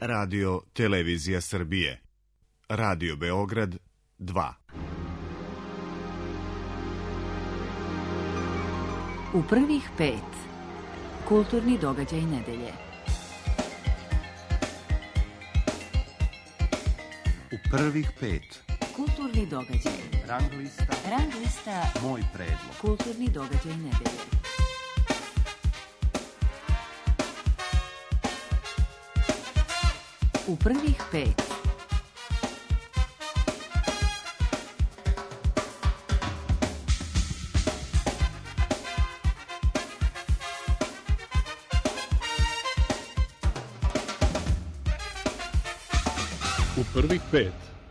Radio Televizija Srbije. Radio Beograd 2. U prvih 5. Kulturni događaj nedelje. U prvih 5. Kulturni događaj. Rang lista. Moj predlog. Kulturni događaj nedelje. U prvih 5. U prvih 5.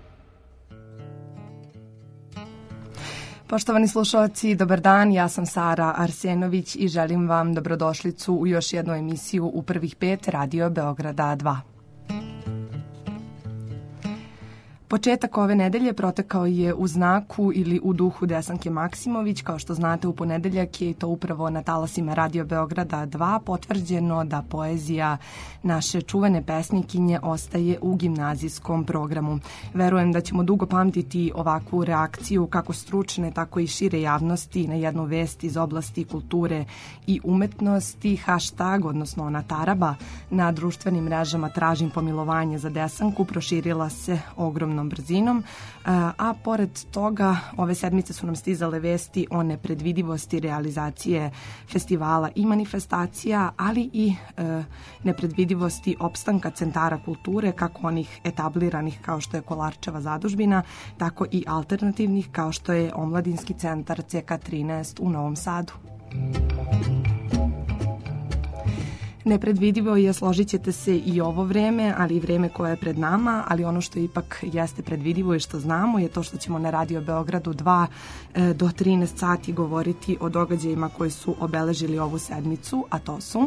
Poštovani slušalci, dobar dan, ja sam Sara Arsenović i želim vam dobrodošlicu u još jednu emisiju U prvih 5 Radio Beograda 2. Početak ove nedelje protekao je u znaku ili u duhu Desanke Maksimović. Kao što znate, u ponedeljak je to upravo na talasima Radio Beograda 2 potvrđeno da poezija naše čuvene pesnikinje ostaje u gimnazijskom programu. Verujem da ćemo dugo pamtiti ovakvu reakciju kako stručne, tako i šire javnosti na jednu vest iz oblasti kulture i umetnosti. Hashtag, odnosno ona taraba, na društvenim mrežama Tražim pomilovanje za Desanku proširila se ogromnom brzinom, a pored toga ove sedmice su nam stizale vesti o nepredvidivosti realizacije festivala i manifestacija, ali i nepredvidivosti opstanka centara kulture, kako onih etabliranih kao što je Kolarčeva zadužbina, tako i alternativnih kao što je Omladinski centar CK13 u Novom Sadu. Nepredvidivo je, složit ćete se, i ovo vreme, ali i vreme koje je pred nama, ali ono što ipak jeste predvidivo i što znamo je to što ćemo na Radio Beogradu 2 do 13 sati govoriti o događajima koji su obeležili ovu sedmicu, a to su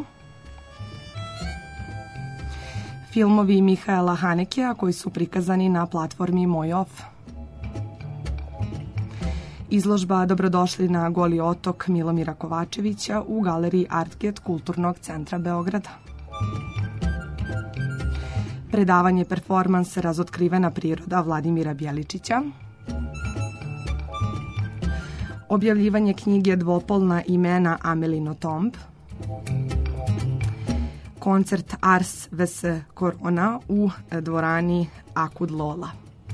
filmovi Mihaela Hanekea koji su prikazani na platformi Moj Off, izložba Dobrodošli na Goli otok Milomira Kovačevića u galeriji Artget Kulturnog centra Beograda, predavanje performanse Razotkrivena priroda Vladimira Bjeličića, objavljivanje knjige Dvopolna imena Amelino Tomb, koncert Ars vs Corona u dvorani Akud Lola.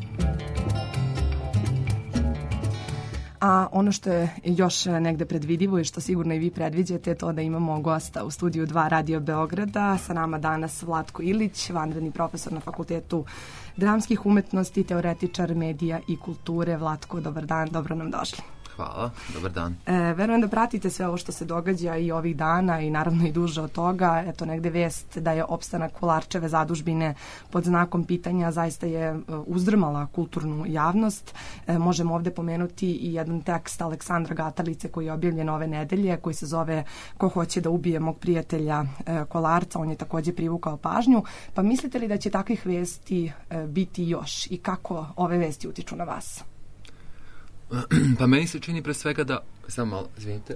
A ono što je još negde predvidivo i što sigurno i vi predviđate je to da imamo gosta u studiju 2 Radio Beograda. Sa nama danas Vlatko Ilić, vanredni profesor na Fakultetu dramskih umetnosti, teoretičar medija i kulture. Vlatko, dobar dan, dobro nam došli. Hvala, dobar dan. Verujem da pratite sve ovo što se događa i ovih dana i naravno i duže od toga. Eto, negde vest da je opstanak Kolarčeve zadužbine pod znakom pitanja zaista je uzdrmala kulturnu javnost. Možemo ovde pomenuti i jedan tekst Aleksandra Gatalice koji je objavljen ove nedelje, koji se zove Ko hoće da ubije mog prijatelja Kolarca. On je takođe privukao pažnju. Pa mislite li da će takvih vesti biti još i kako ove vesti utiču na vas? Pa meni se čini pre svega da, samo malo, izvinite,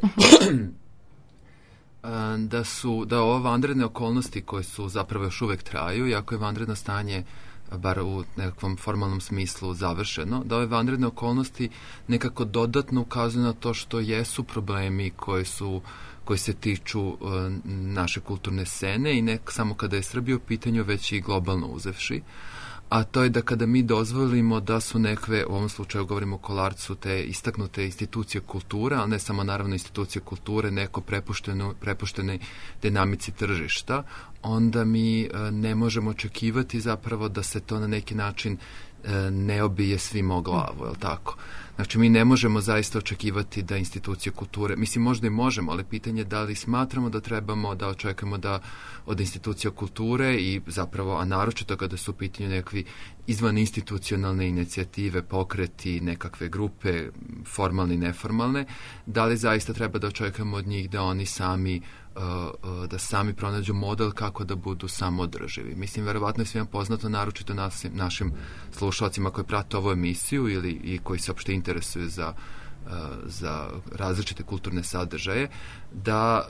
da ove vanredne okolnosti koje su zapravo još uvek traju, iako je vanredno stanje, bar u nekakvom formalnom smislu, završeno, da ove vanredne okolnosti nekako dodatno ukazuju na to što jesu problemi koji se tiču naše kulturne scene i ne samo kada je Srbija u pitanju, već i globalno uzevši. A to je da kada mi dozvolimo da su nekve, u ovom slučaju govorimo o Kolarcu, te istaknute institucije kulture, ali ne samo naravno institucije kulture, neko prepuštene dinamici tržišta, onda mi ne možemo očekivati zapravo da se to na neki način ne obije svima o glavu, je li tako? Znači, mi ne možemo zaista očekivati da institucije kulture, mislim, možda i možemo, ali pitanje je da li smatramo da trebamo da očekujemo da od institucija kulture i zapravo, a naročito kada su u pitanju nekakvi izvan institucionalne inicijative, pokreti, nekakve grupe, formalne i neformalne, da li zaista treba da očekujemo od njih da oni sami da sami pronađu model kako da budu samoodrživi. Mislim, verovatno je svima poznato, naročito našim slušalcima koji prate ovu emisiju i koji se opšte interesuju za za različite kulturne sadržaje, da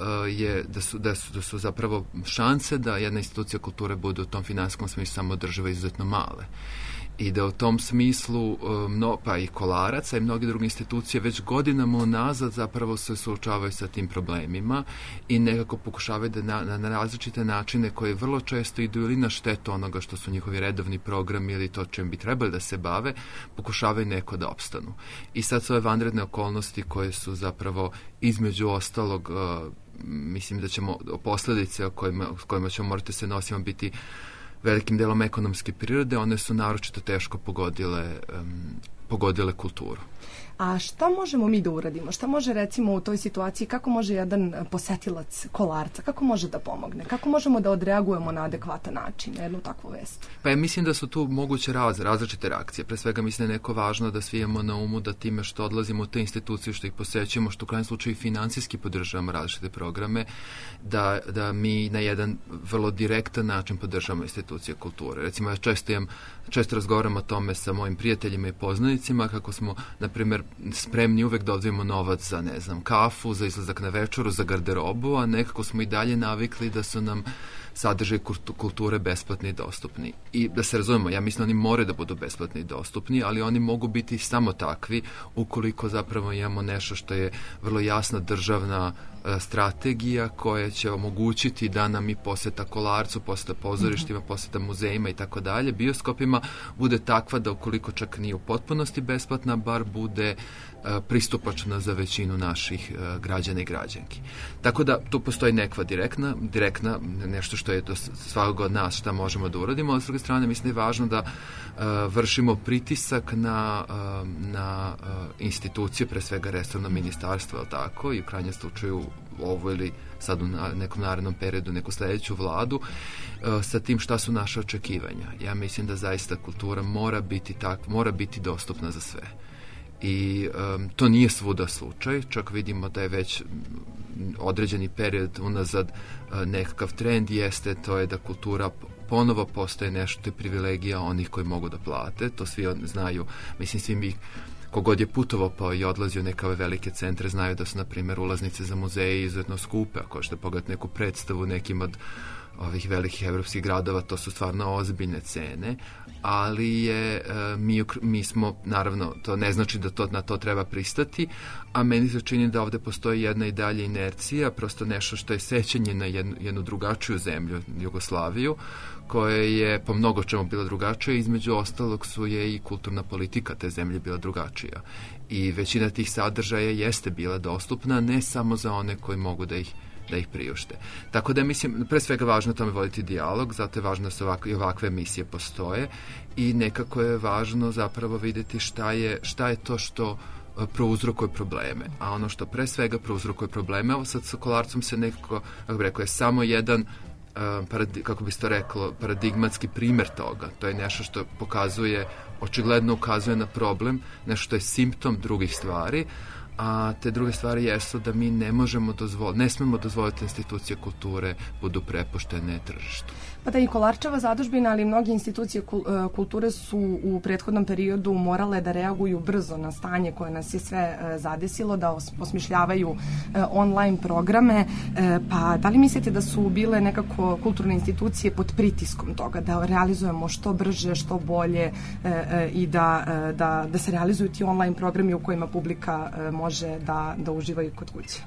su zapravo šanse da jedna institucija kulture bude u tom finansijskom smislu samoodrživa izuzetno male. I da u tom smislu pa i Kolaraca i mnoge druge institucije već godinama unazad zapravo se suočavaju sa tim problemima i nekako pokušavaju da na različite načine koje vrlo često idu ili na štetu onoga što su njihovi redovni programi ili to čim bi trebali da se bave, pokušavaju neko da opstanu. I sad su ove vanredne okolnosti koje su zapravo između ostalog, mislim da ćemo posljedice s kojima ćemo morati se nositi biti velikim delom ekonomske prirode, one su naročito teško pogodile kulturu. A šta možemo mi da uradimo? Šta može recimo u toj situaciji, kako može jedan posetilac Kolarca, kako može da pomogne? Kako možemo da odreagujemo na adekvatan način na jednu takvu vest? Pa ja mislim da su tu moguće različite reakcije. Pre svega mislim da je neko važno da svi imamo na umu da time što odlazimo u te institucije, što ih posećujemo, što u krajnjem slučaju finansijski podržavamo različite programe, da mi na jedan vrlo direktan način podržavamo institucije kulture. Recimo, ja često razgovaram o tome sa mojim prijateljima i poznanicima, kako smo, na primjer, spremni uvek da odvijemo novac za, ne znam, kafu, za izlazak na večeru, za garderobu, a nekako smo i dalje navikli da su nam sadržaj kulture besplatni i dostupni. I da se razumemo, ja mislim oni moraju da budu besplatni i dostupni, ali oni mogu biti samo takvi ukoliko zapravo imamo nešto što je vrlo jasna državna strategija koja će omogućiti da nam i poseta Kolarcu, poseta pozorištima, poseta muzejima i tako dalje, bioskopima, bude takva da ukoliko čak nije u potpunosti besplatna, bar bude pristupačna za većinu naših građana i građanki. Tako da tu postoji nekva direktna, nešto što je do svakog od nas šta možemo da uradimo, ali s druge strane mislim da je važno da vršimo pritisak na institucije, pre svega resorno ministarstvo, ali tako, i u krajnjem slučaju ovo ili sad u nekom narednom periodu neku sledeću vladu, sa tim šta su naše očekivanja. Ja mislim da zaista kultura mora biti dostupna za sve. I to nije svuda slučaj, čak vidimo da je već određeni period unazad nekakav trend jeste, to je da kultura ponovo postaje nešto, to je privilegija onih koji mogu da plate, to svi znaju, mislim svi mi kogod je putovao pa i odlazio neke ove velike centre znaju da su, na primjer, ulaznice za muzeje izuzetno skupe, ako ćete pogledati neku predstavu nekim od ovih velikih evropskih gradova, to su stvarno ozbiljne cene, ali mi smo, naravno, to ne znači da na to treba pristati, a meni se čini da ovde postoji jedna i dalje inercija, prosto nešto što je sećanje na jednu drugačiju zemlju, Jugoslaviju, koja je po mnogo čemu bila drugačija, između ostalog je i kulturna politika te zemlje bila drugačija. I većina tih sadržaja jeste bila dostupna, ne samo za one koji mogu da ih priušte. Tako da mislim, pre svega važno tome voditi dijalog, zato je važno da se ovakve emisije postoje i nekako je važno zapravo videti šta je to što prouzrokuje probleme. A ono što pre svega prouzrokuje probleme, ovo sad sa Kolarcom se nekako, kako bi rekao, je samo jedan kako bi se to reklo, paradigmatski primer toga. To je nešto što očigledno ukazuje na problem, nešto što je simptom drugih stvari, a te druge stvari jesu da mi ne smemo dozvoliti institucije kulture budu prepuštene tržištu. Pa da i Kolarčeva zadužbina, ali i mnoge institucije kulture su u prethodnom periodu morale da reaguju brzo na stanje koje nas je sve zadesilo, da osmišljavaju online programe, pa da li mislite da su bile nekako kulturne institucije pod pritiskom toga, da realizujemo što brže, što bolje i da se realizuju ti online programi u kojima publika može da uživaju kod kuće?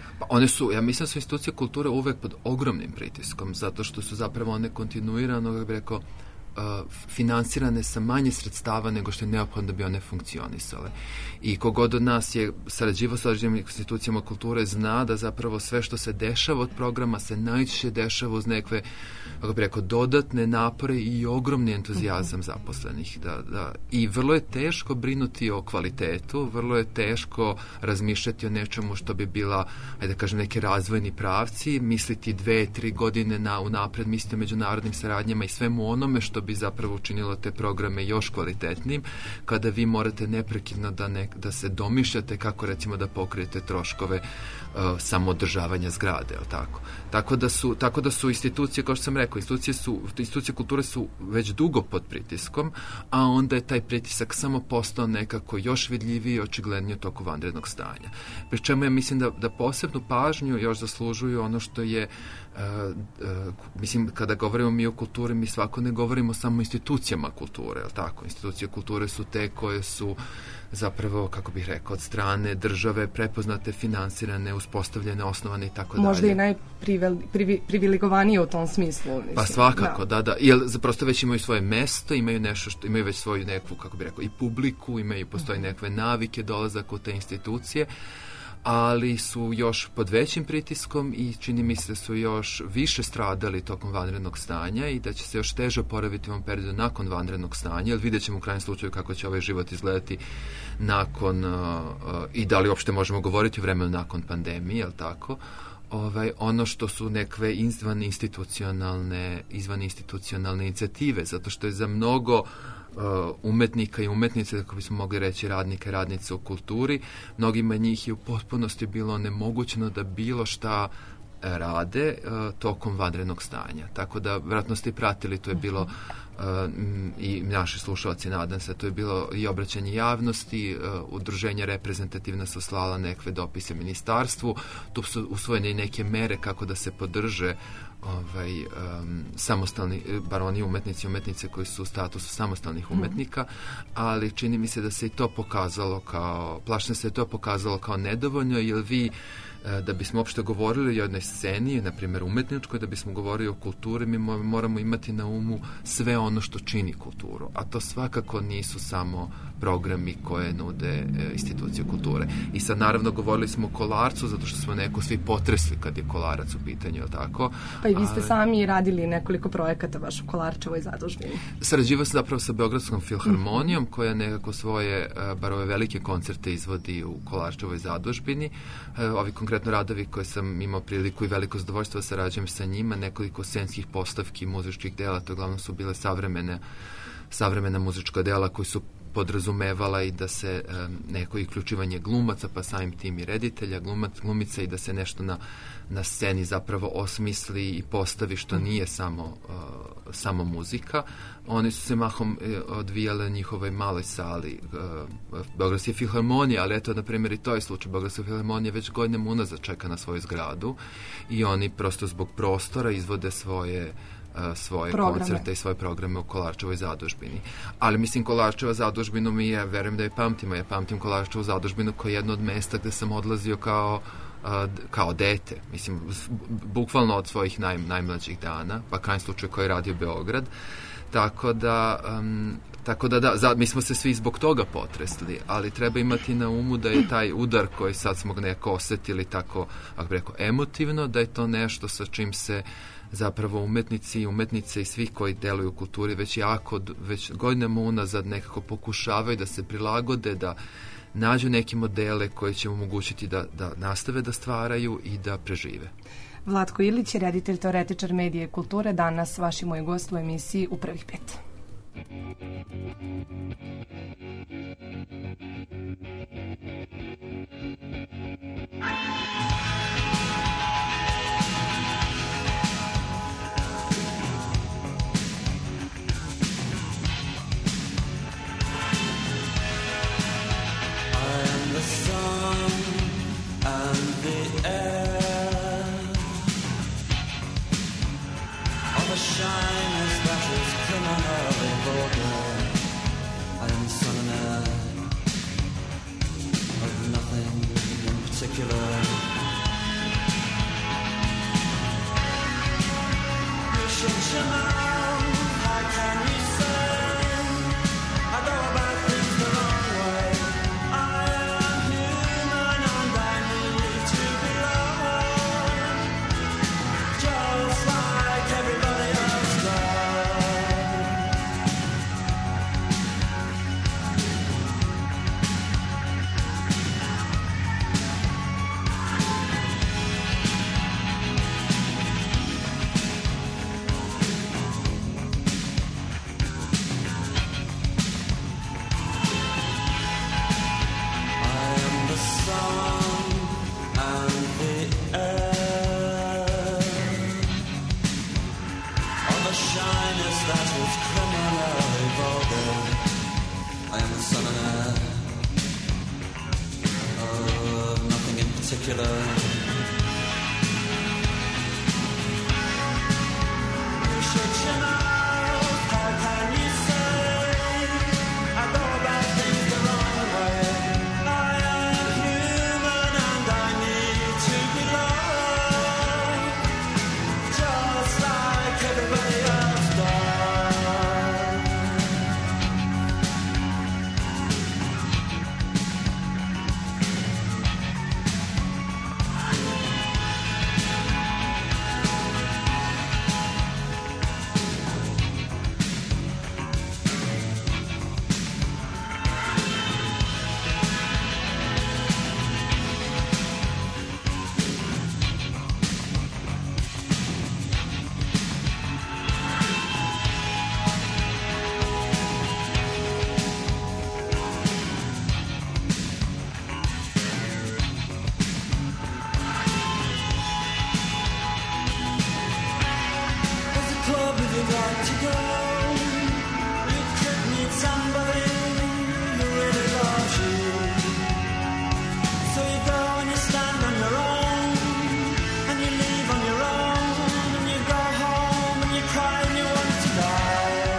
Ja mislim da su institucije kulture uvek pod ogromnim pritiskom, zato što su zapravo one kontinuirano, kako bih rekao, finansirane sa manje sredstava nego što je neophodno da bi one funkcionisale. I kogod od nas je sarađivao sa određenim institucijama kulture zna da zapravo sve što se dešava od programa se najčešće dešava uz nekve, kako bih rekao, dodatne napore i ogromni entuzijazam zaposlenih. I vrlo je teško brinuti o kvalitetu, vrlo je teško razmišljati o nečemu što bi bila, ajde da kažem, neki razvojni pravci, misliti 2-3 godine unapred, misliti o međunarodnim saradnjama i svemu onome što bi zapravo učinilo te programe još kvalitetnim, kada vi morate neprekidno da se domišljate kako recimo da pokrijete troškove samoodržavanja zgrade, jel tako? Tako da su institucije, kao što sam rekao, institucije kulture su već dugo pod pritiskom, a onda je taj pritisak samo postao nekako još vidljiviji i očigledniji u toku vanrednog stanja. Pri čemu ja mislim da posebnu pažnju još zaslužuju ono što je mislim, kada govorimo mi o kulturi, mi svako ne govorimo samo o institucijama kulture, jel tako? Institucije kulture su te koje su zapravo, kako bih rekao, od strane države prepoznate, finansirane, uspostavljene, osnovane i tako dalje. Možda i najprivilegovanije u tom smislu. Mislim. Pa svakako, da. Jer prosto već imaju svoje mesto, imaju nešto što, imaju već svoju neku, kako bih rekao, i publiku, postoji nekakve navike, dolazak u te institucije, ali su još pod većim pritiskom i čini mi se da su još više stradali tokom vanrednog stanja i da će se još teže oporaviti u ovom periodu nakon vanrednog stanja, jer vidjet ćemo u krajnjem slučaju kako će ovaj život izgledati nakon, i da li uopšte možemo govoriti o vremenu nakon pandemije, jel tako? Ono što su nekve izvaninstitucionalne inicijative, zato što je za mnogo umetnika i umetnice, kako bismo mogli reći radnika i radnice u kulturi, mnogima njih je u potpunosti bilo onemogućeno da bilo šta rade tokom vanrednog stanja. Tako da, vjerojatno ste i pratili, to je bilo i naši slušalci, nadam se, to je bilo i obraćanje javnosti, udruženja reprezentativna su slala nekve dopise ministarstvu, tu su usvojene i neke mere kako da se podrže samostalni, bar oni umetnici i umetnice koji su u statusu samostalnih umetnika, ali čini mi se da se i to pokazalo plašno se je to pokazalo kao nedovoljno, jer vi da bismo uopšte govorili o jednoj sceni, na primjer umetničkoj, da bismo govorili o kulturi, mi moramo imati na umu sve ono što čini kulturu, a to svakako nisu samo programi koje nude institucije kulture. I sad naravno govorili smo o Kolarcu, zato što smo neko svi potresli kad je Kolarac u pitanju, je li tako? Pa i vi ste sami radili nekoliko projekata baš u Kolarčevoj zadužbini. Sarađivao sam zapravo sa Beogradskom filharmonijom, koja nekako svoje, bar ove velike koncerte izvodi u Kolarčevoj zadužbini. Ovi konkretno radovi koje sam imao priliku i veliko zadovoljstvo da sarađujem sa njima, nekoliko scenskih postavki, muzičkih dela, to uglavnom su bile savremena muzička dela koji su podrazumevala i da se neko uključivanje glumaca, pa samim tim i reditelja, glumica, i da se nešto na sceni zapravo osmisli i postavi što nije samo muzika. Oni su se mahom odvijale na njihovoj maloj sali Beogradske filharmonije, ali eto, na primjer, i to je slučaj. Beogradska filharmonija već godinama unazad čeka na svoju zgradu i oni prosto zbog prostora izvode svoje koncerte i svoje programe u Kolarčevoj zadužbini. Ali mislim, Kolarčeva zadužbinu ja verujem da je pamtimo. Ja pamtim Kolarčevu zadužbinu kao jedno od mesta gde sam odlazio kao dete. Mislim, bukvalno od svojih najmlađih dana, pa krajnjem slučaju koji je radio Beograd. Tako da, mi smo se svi zbog toga potresli, ali treba imati na umu da je taj udar koji sad smo neko osjetili tako, ako bi rekao, emotivno, da je to nešto sa čim se zapravo umetnici i umetnice i svi koji deluju u kulturi već godinama unazad nekako pokušavaju da se prilagode, da nađu neke modele koji će omogućiti da nastave da stvaraju i da prežive. Vlatko Ilić je reditelj, teoretičar medije i kulture, danas vaš i moj gost u emisiji U prvih 5. The sun and the air, all the shyness that is criminally vulgar. I am the sun and air of nothing in particular. particular. You should know, how can you say I go about things the wrong way? I am human and I need to be loved, just like everybody else does. There's a club if you'd like to go. You could meet somebody who really loves you. So you go and you stand on your own, and you leave on your own, and you go home and you cry and you want to die.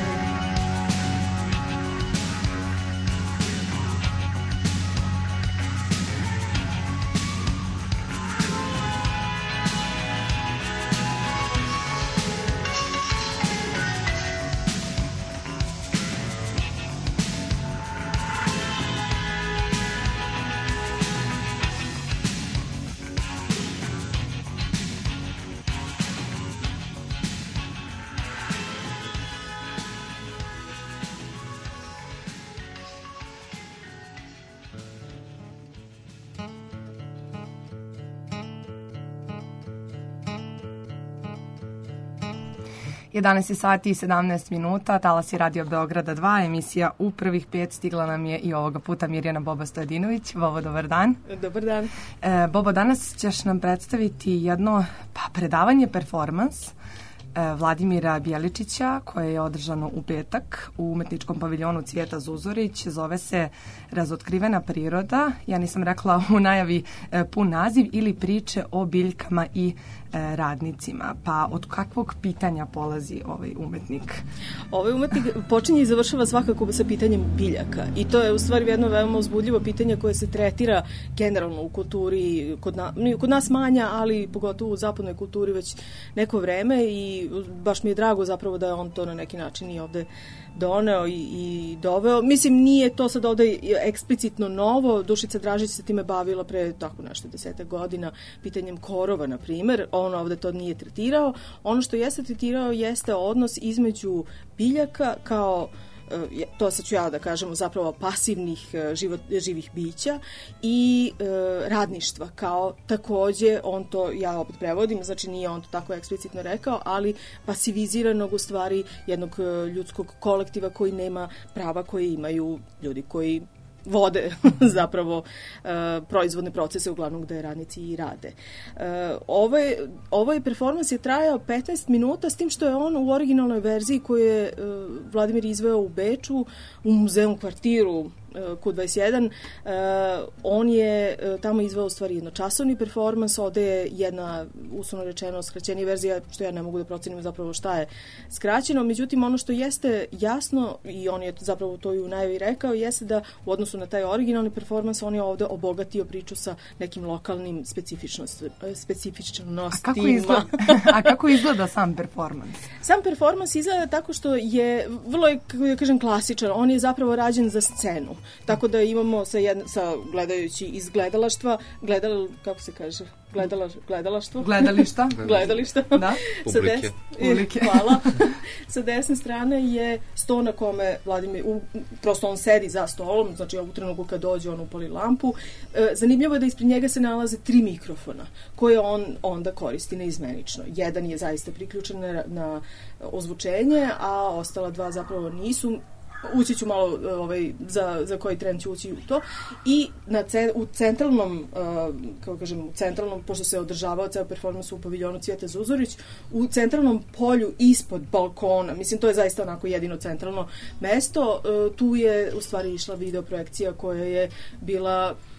Jedanaest je sati i 17 minuta, talas je Radio Beograda 2, emisija U prvih 5, stigla nam je i ovoga puta Mirjana Boba Stojadinović. Bobo, dobar dan. Dobar dan. Bobo, danas ćeš nam predstaviti jedno predavanje, performans Vladimira Bjeličića, koje je održano u petak u umetničkom paviljonu Cvijeta Zuzorić. Zove se Razotkrivena priroda. Ja nisam rekla u najavi pun naziv, ili priče o biljkama i radnicima. Pa od kakvog pitanja polazi ovaj umetnik? Ovaj umetnik počinje i završava svakako sa pitanjem biljaka. I to je u stvari jedno veoma uzbudljivo pitanje koje se tretira generalno u kulturi, kod nas manja, ali pogotovo u zapadnoj kulturi već neko vreme, i baš mi je drago zapravo da je on to na neki način i ovde doneo i doveo. Mislim, nije to sad ovde eksplicitno novo. Dušica Dražić se time bavila pre tako nešto 10 godina, pitanjem korova, na primer. On ovde to nije tretirao. Ono što jeste tretirao jeste odnos između biljaka kao, to sad ću ja da kažem, zapravo pasivnih živih bića i radništva kao takođe, on to, ja opet prevodim, znači nije on to tako eksplicitno rekao, ali pasiviziranog u stvari jednog ljudskog kolektiva koji nema prava koje imaju ljudi koji vode zapravo proizvodne procese, uglavnom gde radnici i rade. Ovaj performans je trajao 15 minuta, s tim što je on u originalnoj verziji koju je Vladimir izveo u Beču, u muzeum kvartiru Q21, on je tamo izveo u stvari jednočasovni performans. Ovde je jedna, uslovno rečeno, skraćenija verzija, što ja ne mogu da procenim zapravo šta je skraćeno. Međutim, ono što jeste jasno, i on je zapravo to i u najavi rekao, jeste da u odnosu na taj originalni performans on je ovde obogatio priču sa nekim lokalnim specifičnostima. A kako izgleda sam performans? Sam performans izgleda tako što je vrlo, kako da kažem, klasičan. On je zapravo rađen za scenu. Tako da imamo sa gledajući iz gledalaštva, kako se kaže? Gledalaštvo. Gledališta. Da. Publike. Hvala. Sa desne strane je sto na kome Vladimir, prosto on sedi za stolom, znači u trenutku kad dođe on upali lampu. Zanimljivo je da ispred njega se nalaze 3 mikrofona koje on onda koristi neizmenično. Jedan je zaista priključen na ozvučenje, a ostala 2 zapravo nisu. Ući ću malo za koji tren ću ući u to. I u centralnom, kako kažem, u centralnom, pošto se održavao ceo performans u paviljonu Cvijeta Zuzorić, u centralnom polju ispod balkona, mislim, to je zaista onako jedino centralno mesto, tu je u stvari išla videoprojekcija koja je bila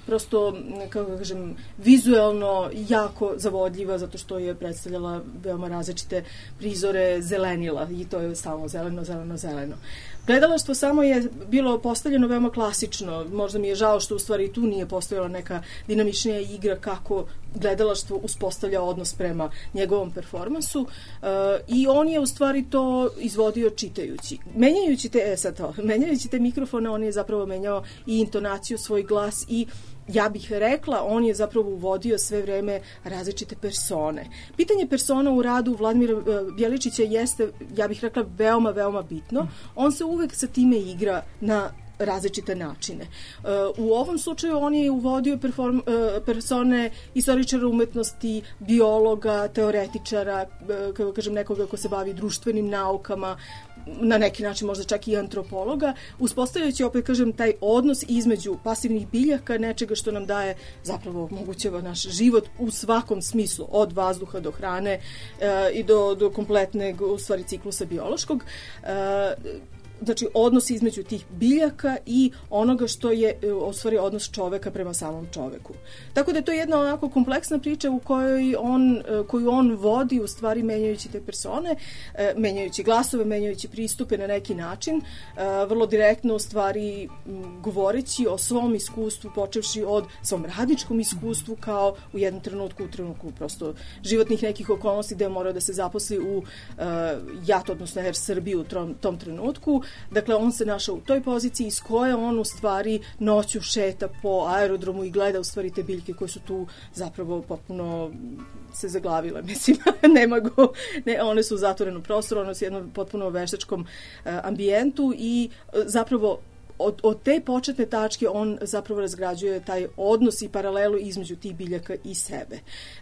prosto, kako kažem, vizuelno jako zavodljiva, zato što je predstavljala veoma različite prizore zelenila i to je stalno zeleno. Gledalaštvo samo je bilo postavljeno veoma klasično. Možda mi je žao što u stvari tu nije postojala neka dinamičnija igra kako gledalaštvo uspostavlja odnos prema njegovom performansu i on je u stvari to izvodio čitajući. Menjajući te mikrofone, on je zapravo menjao i intonaciju, svoj glas i ja bih rekla, on je zapravo uvodio sve vreme različite persone. Pitanje persona u radu Vladimira Bjeličića jeste, ja bih rekla, veoma, veoma bitno. On se uvek sa time igra na različite načine. U ovom slučaju on je uvodio persone istoričara umetnosti, biologa, teoretičara, kako kažem, nekoga ko se bavi društvenim naukama, na neki način možda čak i antropologa, uspostavljajući, opet kažem, taj odnos između pasivnih biljaka, nečega što nam daje, zapravo omogućava naš život u svakom smislu, od vazduha do hrane i do kompletnog, u stvari, ciklusa biološkog. Znači, odnos između tih biljaka i onoga što je u stvari odnos čoveka prema samom čoveku. Tako da je to jedna onako kompleksna priča u koju on vodi, u stvari menjajući te persone, menjajući glasove, menjajući pristupe na neki način, vrlo direktno u stvari govoreći o svom iskustvu, počevši od svom radničkom iskustvu, kao u jednom trenutku prosto životnih nekih okolnosti gde je morao da se zaposli u JAT, odnosno Air Srbiju u tom trenutku. Dakle, on se našao u toj poziciji iz koje on u stvari noću šeta po aerodromu i gleda u stvari te biljke koje su tu zapravo potpuno se zaglavile, mislim, one su u zatvorenom prostoru, one su u jednom potpuno veštačkom ambijentu i zapravo od te početne tačke on zapravo razgrađuje taj odnos i paralelu između tih biljaka i sebe.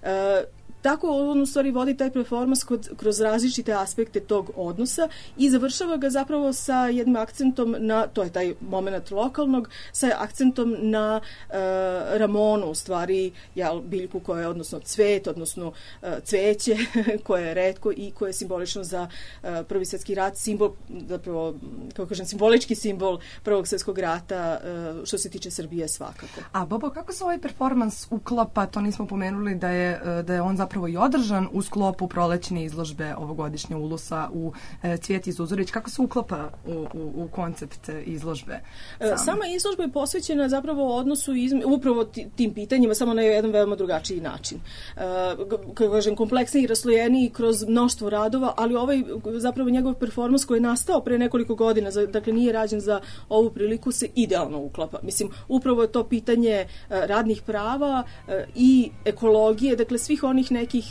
Tako on u stvari vodi taj performans kroz različite aspekte tog odnosa i završava ga zapravo sa jednim akcentom na, to je taj moment lokalnog, sa akcentom na ramonu, u stvari biljku koja je, odnosno cvet, odnosno cveće koje je retko i koje je simbolično za Prvi svjetski rat, simbol, zapravo, kako kažem, simbolički simbol Prvog svjetskog rata što se tiče Srbije svakako. A Bobo, kako se ovaj performans uklapa, to nismo pomenuli da je on zapravo i održan u sklopu prolećne izložbe ovogodišnje Ulusa u Cvjeti Zuzorić. Kako se uklapa u koncept izložbe? Sama izložba je posvećena zapravo odnosu upravo tim pitanjima, samo na jedan veoma drugačiji način. Kako kažem, kompleksniji i raslojeniji kroz mnoštvo radova, ali ovaj zapravo njegov performans koji je nastao pre nekoliko godina, dakle nije rađen za ovu priliku, se idealno uklapa. Mislim, upravo je to pitanje radnih prava i ekologije, dakle svih onih nekih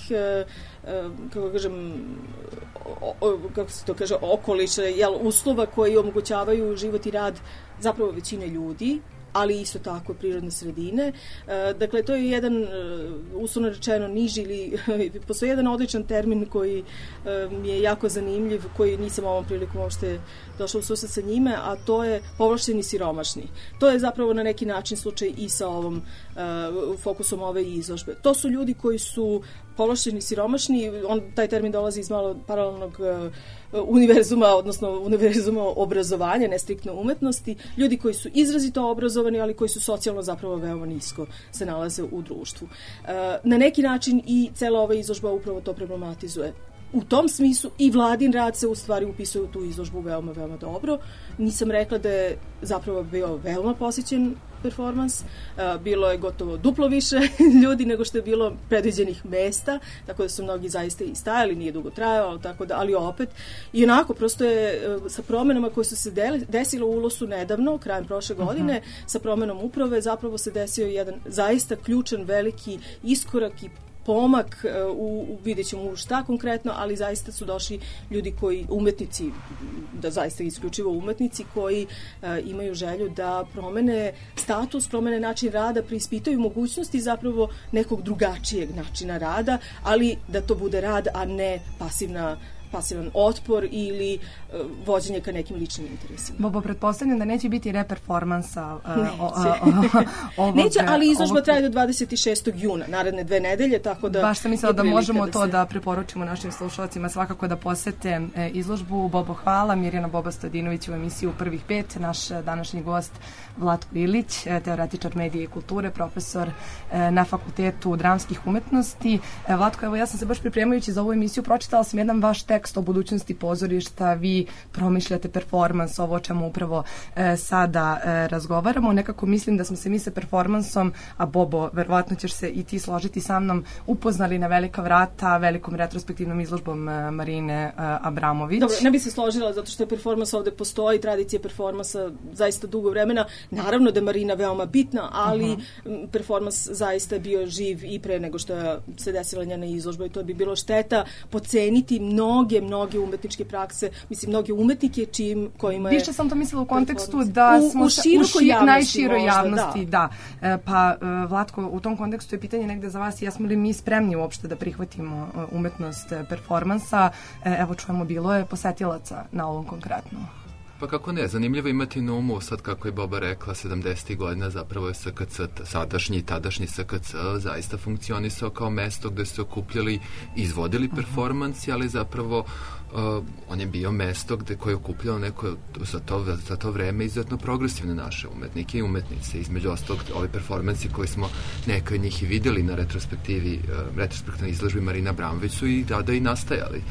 kako se to kaže, okoliša, uslova koji omogućavaju život i rad zapravo većine ljudi, ali isto tako prirodne sredine. Dakle, to je jedan, uslovno rečeno, niži ili postoji jedan odličan termin koji mi je jako zanimljiv, koji nisam ovom prilikom uopšte došla u susret sa njime, a to je povlašćeni siromašni. To je zapravo na neki način slučaj i sa ovom fokusom ove izložbe. To su ljudi koji su povlašćeni siromašni, taj termin dolazi iz malo paralelnog univerzuma, odnosno univerzuma obrazovanja, ne striktno umetnosti, ljudi koji su izrazito obrazovani, ali koji su socijalno zapravo veoma nisko se nalaze u društvu. Na neki način i cela ova izložba upravo to problematizuje. U tom smislu i vladin rad se u stvari upisuje u tu izložbu veoma, veoma dobro. Nisam rekla da je zapravo bio veoma posjećen performans. Bilo je gotovo duplo više ljudi nego što je bilo predviđenih mesta, tako da su mnogi zaista i stajali, nije dugo trajalo, tako da, ali opet. I onako, prosto je sa promenama koje su se desile u Ulosu nedavno, krajem prošle godine, sa promenom uprave, zapravo se desio jedan zaista ključan, veliki iskorak i pomak, vidjet ćemo u šta konkretno, ali zaista su došli ljudi koji, umetnici, da zaista isključivo umetnici, koji imaju želju da promene status, promene način rada, preispitaju mogućnosti zapravo nekog drugačijeg načina rada, ali da to bude rad, a ne pasivna pasivan otpor ili vođenje ka nekim ličnim interesima. Bobo, pretpostavljam da neće biti reperformansa Neće, ali izložba traje do 26. juna, naredne 2 nedelje, tako da... Baš sam mislila da možemo to da preporučimo našim slušalcima, svakako da posete izložbu. Bobo, hvala. Mirjana Boba Stojadinović u emisiju Prvih 5. Naš današnji gost Vlatko Ilić, teoretičar medije i kulture, profesor na Fakultetu dramskih umetnosti. Vlatko, evo ja sam se baš pripremajući za ovu emisiju pročitala sam jedan vaš tekst o budućnosti pozorišta. Vi promišljate performans, ovo o čemu upravo sada razgovaramo. Nekako mislim da smo se mi sa performansom, a Bobo, verovatno ćeš se i ti složiti sa mnom, upoznali na velika vrata velikom retrospektivnom izložbom Marine Abramović. Dobro, ne bi se složila zato što je performans ovde postoji, tradicija performansa zaista dugo vremena. Naravno da je Marina veoma bitna, ali performans zaista je bio živ i pre nego što je se desila njena izložba i to bi bilo šteta poceniti mnoge umetničke prakse, mislim mnoge umetnike kojima je... Više sam to mislila u kontekstu da smo u najširoj javnosti, da. Pa Vlatko, u tom kontekstu je pitanje negde za vas, jesmo li mi spremni uopšte da prihvatimo umetnost performansa? Evo čujemo, bilo je posetilaca na ovom konkretno. Pa kako ne, zanimljivo imati na umu, sad kako je Boba rekla, 70. godina zapravo je SKC, sadašnji i tadašnji SKC, zaista funkcionisao kao mesto gde se okupljali, izvodili performansi, ali zapravo on je bio mesto koje je okupljalo neko za to vreme izuzetno progresivne naše umetnike i umetnice. Između ostalog, ovi performansi koji smo neke od njih i videli na retrospektivnoj izložbi Marina Abramović su i tada i nastajali.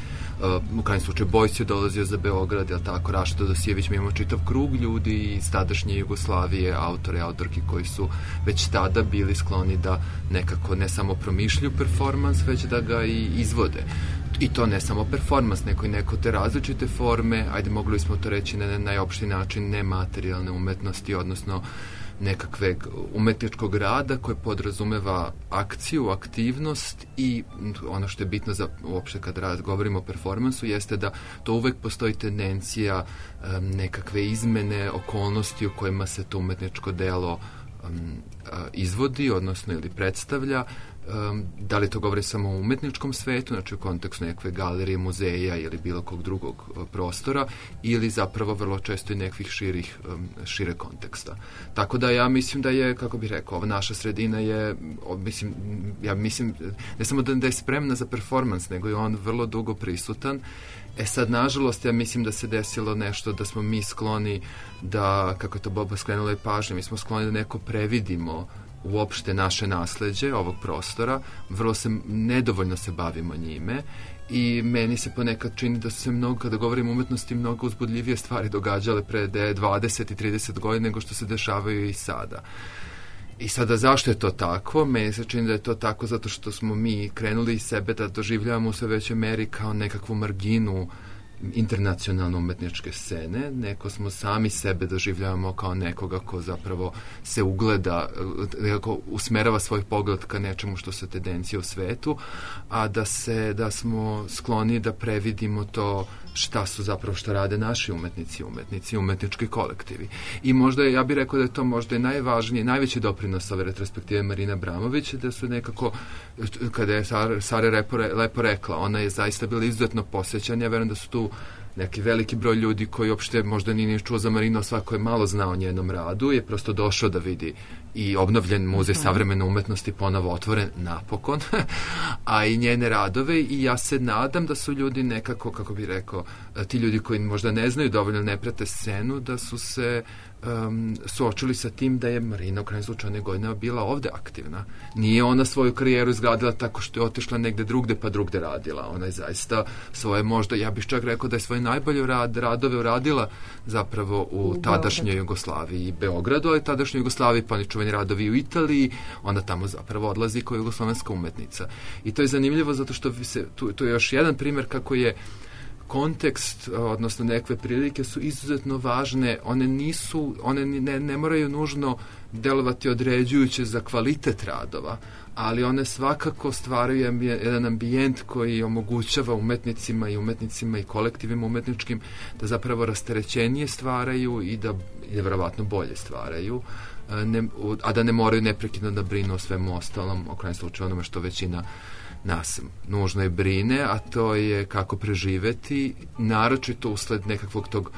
U krajnjem slučaju Bojs je dolazio za Beograd, jel tako, Rašta Dosijević, mi imamo čitav krug ljudi iz tadašnje Jugoslavije, autore i autorki koji su već tada bili skloni da nekako ne samo promišljaju performans, već da ga i izvode. I to ne samo performans, nego i neko te različite forme, ajde mogli smo to reći na najopšti način, nematerijalne umetnosti, odnosno nekakve umetničkog rada koje podrazumeva akciju, aktivnost i ono što je bitno za uopšte kad govorimo o performansu jeste da to uvek postoji tendencija nekakve izmene okolnosti u kojima se to umetničko delo izvodi, odnosno ili predstavlja. Da li to govori samo o umetničkom svetu, znači u kontekstu nekakve galerije, muzeja ili bilo kog drugog prostora, ili zapravo vrlo često i nekih šire konteksta. Tako da ja mislim da je, kako bih rekao, ova naša sredina je, ja mislim, ne samo da je spremna za performans, nego je on vrlo dugo prisutan. Sad, nažalost, ja mislim da se desilo nešto da smo mi skloni da, kako je to Boba skrenula i pažnje, mi smo skloni da neko previdimo uopšte naše nasleđe ovog prostora, nedovoljno se bavimo njime i meni se ponekad čini da su se mnogo, kada govorim o umetnosti, mnogo uzbudljivije stvari događale pre 20 i 30 godina nego što se dešavaju i sada. I sada zašto je to tako? Meni se čini da je to tako zato što smo mi krenuli iz sebe da doživljavamo u sve većoj meri kao nekakvu marginu internacionalno umetničke scene, neko smo sami sebe doživljavamo kao nekoga ko zapravo se ugleda, nekako usmerava svoj pogled ka nečemu što se tendencija u svetu, a da smo skloni da previdimo to šta rade naši umetnici, umetnički kolektivi. I možda, ja bih rekao da je to možda i najvažniji, najveći doprinos ove retrospektive Marina Abramović, da su nekako, kada je Sara lepo rekla, ona je zaista bila izuzetno posjećana, ja verujem da su tu neki veliki broj ljudi koji uopšte možda nije čuo za Marinu, svako je malo znao o njenom radu, je prosto došao da vidi i obnovljen muzej savremene umetnosti ponovo otvoren napokon, a i njene radove, i ja se nadam da su ljudi nekako, kako bih rekao, ti ljudi koji možda ne znaju dovoljno, ne prate scenu, da su se suočili sa tim da je Marina u krajnjem slučaju godina bila ovde aktivna. Nije ona svoju karijeru izgradila tako što je otišla negde drugde pa drugde radila. Ona je zaista svoje, možda, ja bih čak rekao da je svoje najbolje radove uradila zapravo u tadašnjoj Jugoslaviji i Beogradu, ali tadašnjoj Jugoslaviji, pa oni čuveni radovi u Italiji, onda tamo zapravo odlazi kao jugoslovenska umetnica. I to je zanimljivo zato što tu je još jedan primjer kako je kontekst, odnosno nekakve prilike su izuzetno važne, one ne moraju nužno delovati određujuće za kvalitet radova, ali one svakako stvaraju jedan ambijent koji omogućava umetnicima i kolektivima umetničkim da zapravo rasterećenije stvaraju i da verovatno bolje stvaraju, a da ne moraju neprekidno da brinu o svemu ostalom, o krajnjem slučaju onome što većina nas nužno je brine, a to je kako preživeti, naročito usled nekakvog tog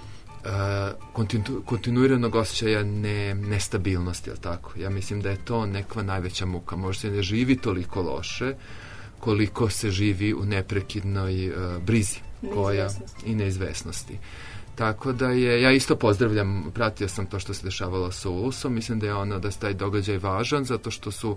kontinuiranog osjećaja nestabilnosti, jel tako? Ja mislim da je to nekva najveća muka. Možda se ne živi toliko loše koliko se živi u neprekidnoj brizi i neizvesnosti. Tako da ja isto pozdravljam, pratio sam to što se dešavalo sa Ulusom, mislim da je da je taj događaj važan, zato što su,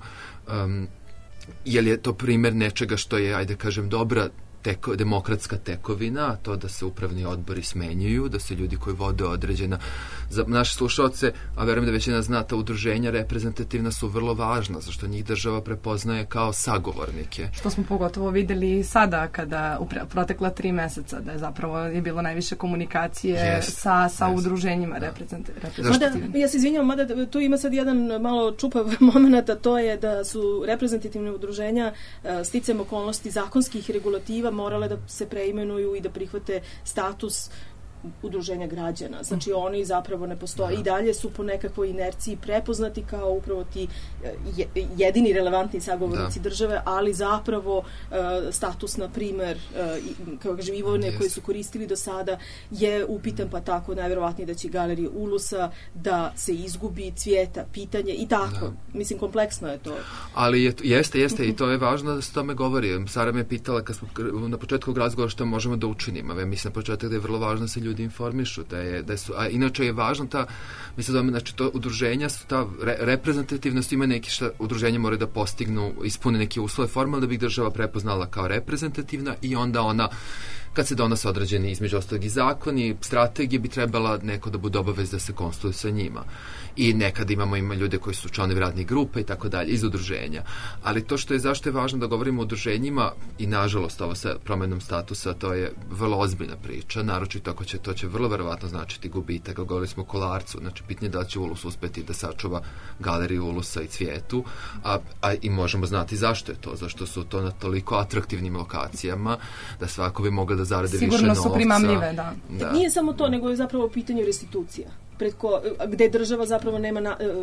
jer je to primjer nečega što je, ajde kažem, dobra demokratska tekovina, a to da se upravni odbori smenjuju, da se ljudi koji vode određena, za naše slušalce, a verujem da većina zna, ta udruženja reprezentativna su vrlo važna, zašto njih država prepoznaje kao sagovornike. Što smo pogotovo videli sada, kada u protekla 3 meseca, da je zapravo bilo najviše komunikacije sa udruženjima reprezentativnim. Ja se izvinjam, mada tu ima sad jedan malo čupav moment, a to je da su reprezentativne udruženja sticajem okolnosti zakonskih regulativa morale da se preimenuju i da prihvate status udruženja građana. Znači oni zapravo ne postoje i dalje su po nekakvoj inerciji prepoznati kao upravo ti jedini relevantni sagovornici države, ali zapravo status, na primer, kao kažem, Ivone koje su koristili do sada je upitan, pa tako najverovatnije da će galerija Ulusa da se izgubi, Cvijeta, pitanje i tako. Mislim, kompleksno je to. Ali jeste i to je važno da se tome govori. Sara me pitala kad smo na početku razgovora što možemo da učinimo. Mislim na početak da je vrlo važno da se ljudi informišu, a inače je važno znači to udruženja su ta reprezentativnost, ima neki šta udruženja moraju da postignu, ispune neke uslove formalno da bi ih država prepoznala kao reprezentativna i onda ona, kad se donose određeni između ostalog i zakoni, strategije, bi trebala neko da bude obavez da se konsultuje sa njima. I nekad ima ljude koji su članovi radnih grupa i tako dalje, iz udruženja. Ali to zašto je važno da govorimo o udruženjima i nažalost ovo sa promenom statusa, to je vrlo ozbiljna priča, naročito ako to će vrlo verovatno značiti gubitak. Govorili smo o Kolarcu, znači pitanje da će Ulus uspeti da sačuva galeriju Ulusa i Cvijetu, a i možemo znati zašto je to, zašto su to na toliko atraktivnim lokacijama, da svako bi mogao da zarade više novca. Sigurno su primamljive, da. Nije samo to, nego je zapravo pitanje restitucija. Gde država zapravo nema,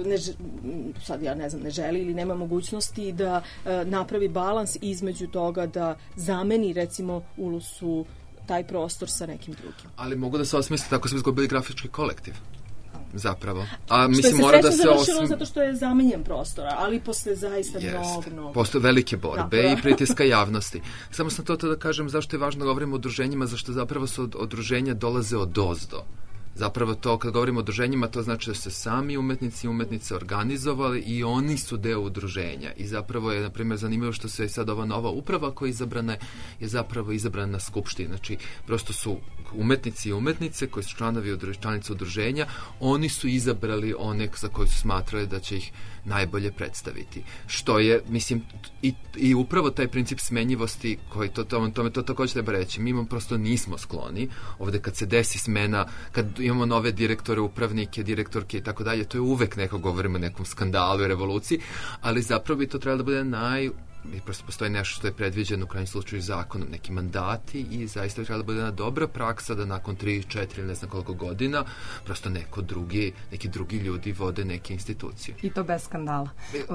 sad ja ne znam, ne želi ili nema mogućnosti da napravi balans između toga da zameni, recimo, Ulusu taj prostor sa nekim drugim. Ali mogu da se osmisli tako smo izgubili grafički kolektiv. Zapravo. Što je se srećno završilo zato što je zamenjen prostor, ali posle zaista mnogo. Postoje velike borbe i pritiska javnosti. Samo sam to da kažem zašto je važno da govorimo o udruženjima, zašto zapravo su udruženja dolaze odozdo. Zapravo to, kad govorimo o udruženjima, to znači da se sami umetnici i umetnice organizovali i oni su deo udruženja. I zapravo je, na primjer, zanimljivo što se sad ova nova uprava koja je izabrana, je zapravo izabrana na skupštini. Znači, prosto su umetnici i umetnice koji su članice udruženja, oni su izabrali one za koje su smatrali da će ih najbolje predstaviti. Što je, mislim, i upravo taj princip smenjivosti koji tome to također treba reći. Mi prosto nismo skloni. Ovde kad se desi smena, kad imamo nove direktore, upravnike, direktorke i tako dalje, to je uvek govorimo o nekom skandalu i revoluciji, ali zapravo bi to trebalo da bude i prosto postoji nešto što je predviđeno u krajnjem slučaju zakonom, neki mandati i zaista bi trebala da bude jedna dobra praksa da nakon 3, 4 ili ne znam koliko godina prosto neki drugi ljudi vode neke institucije. I to bez skandala.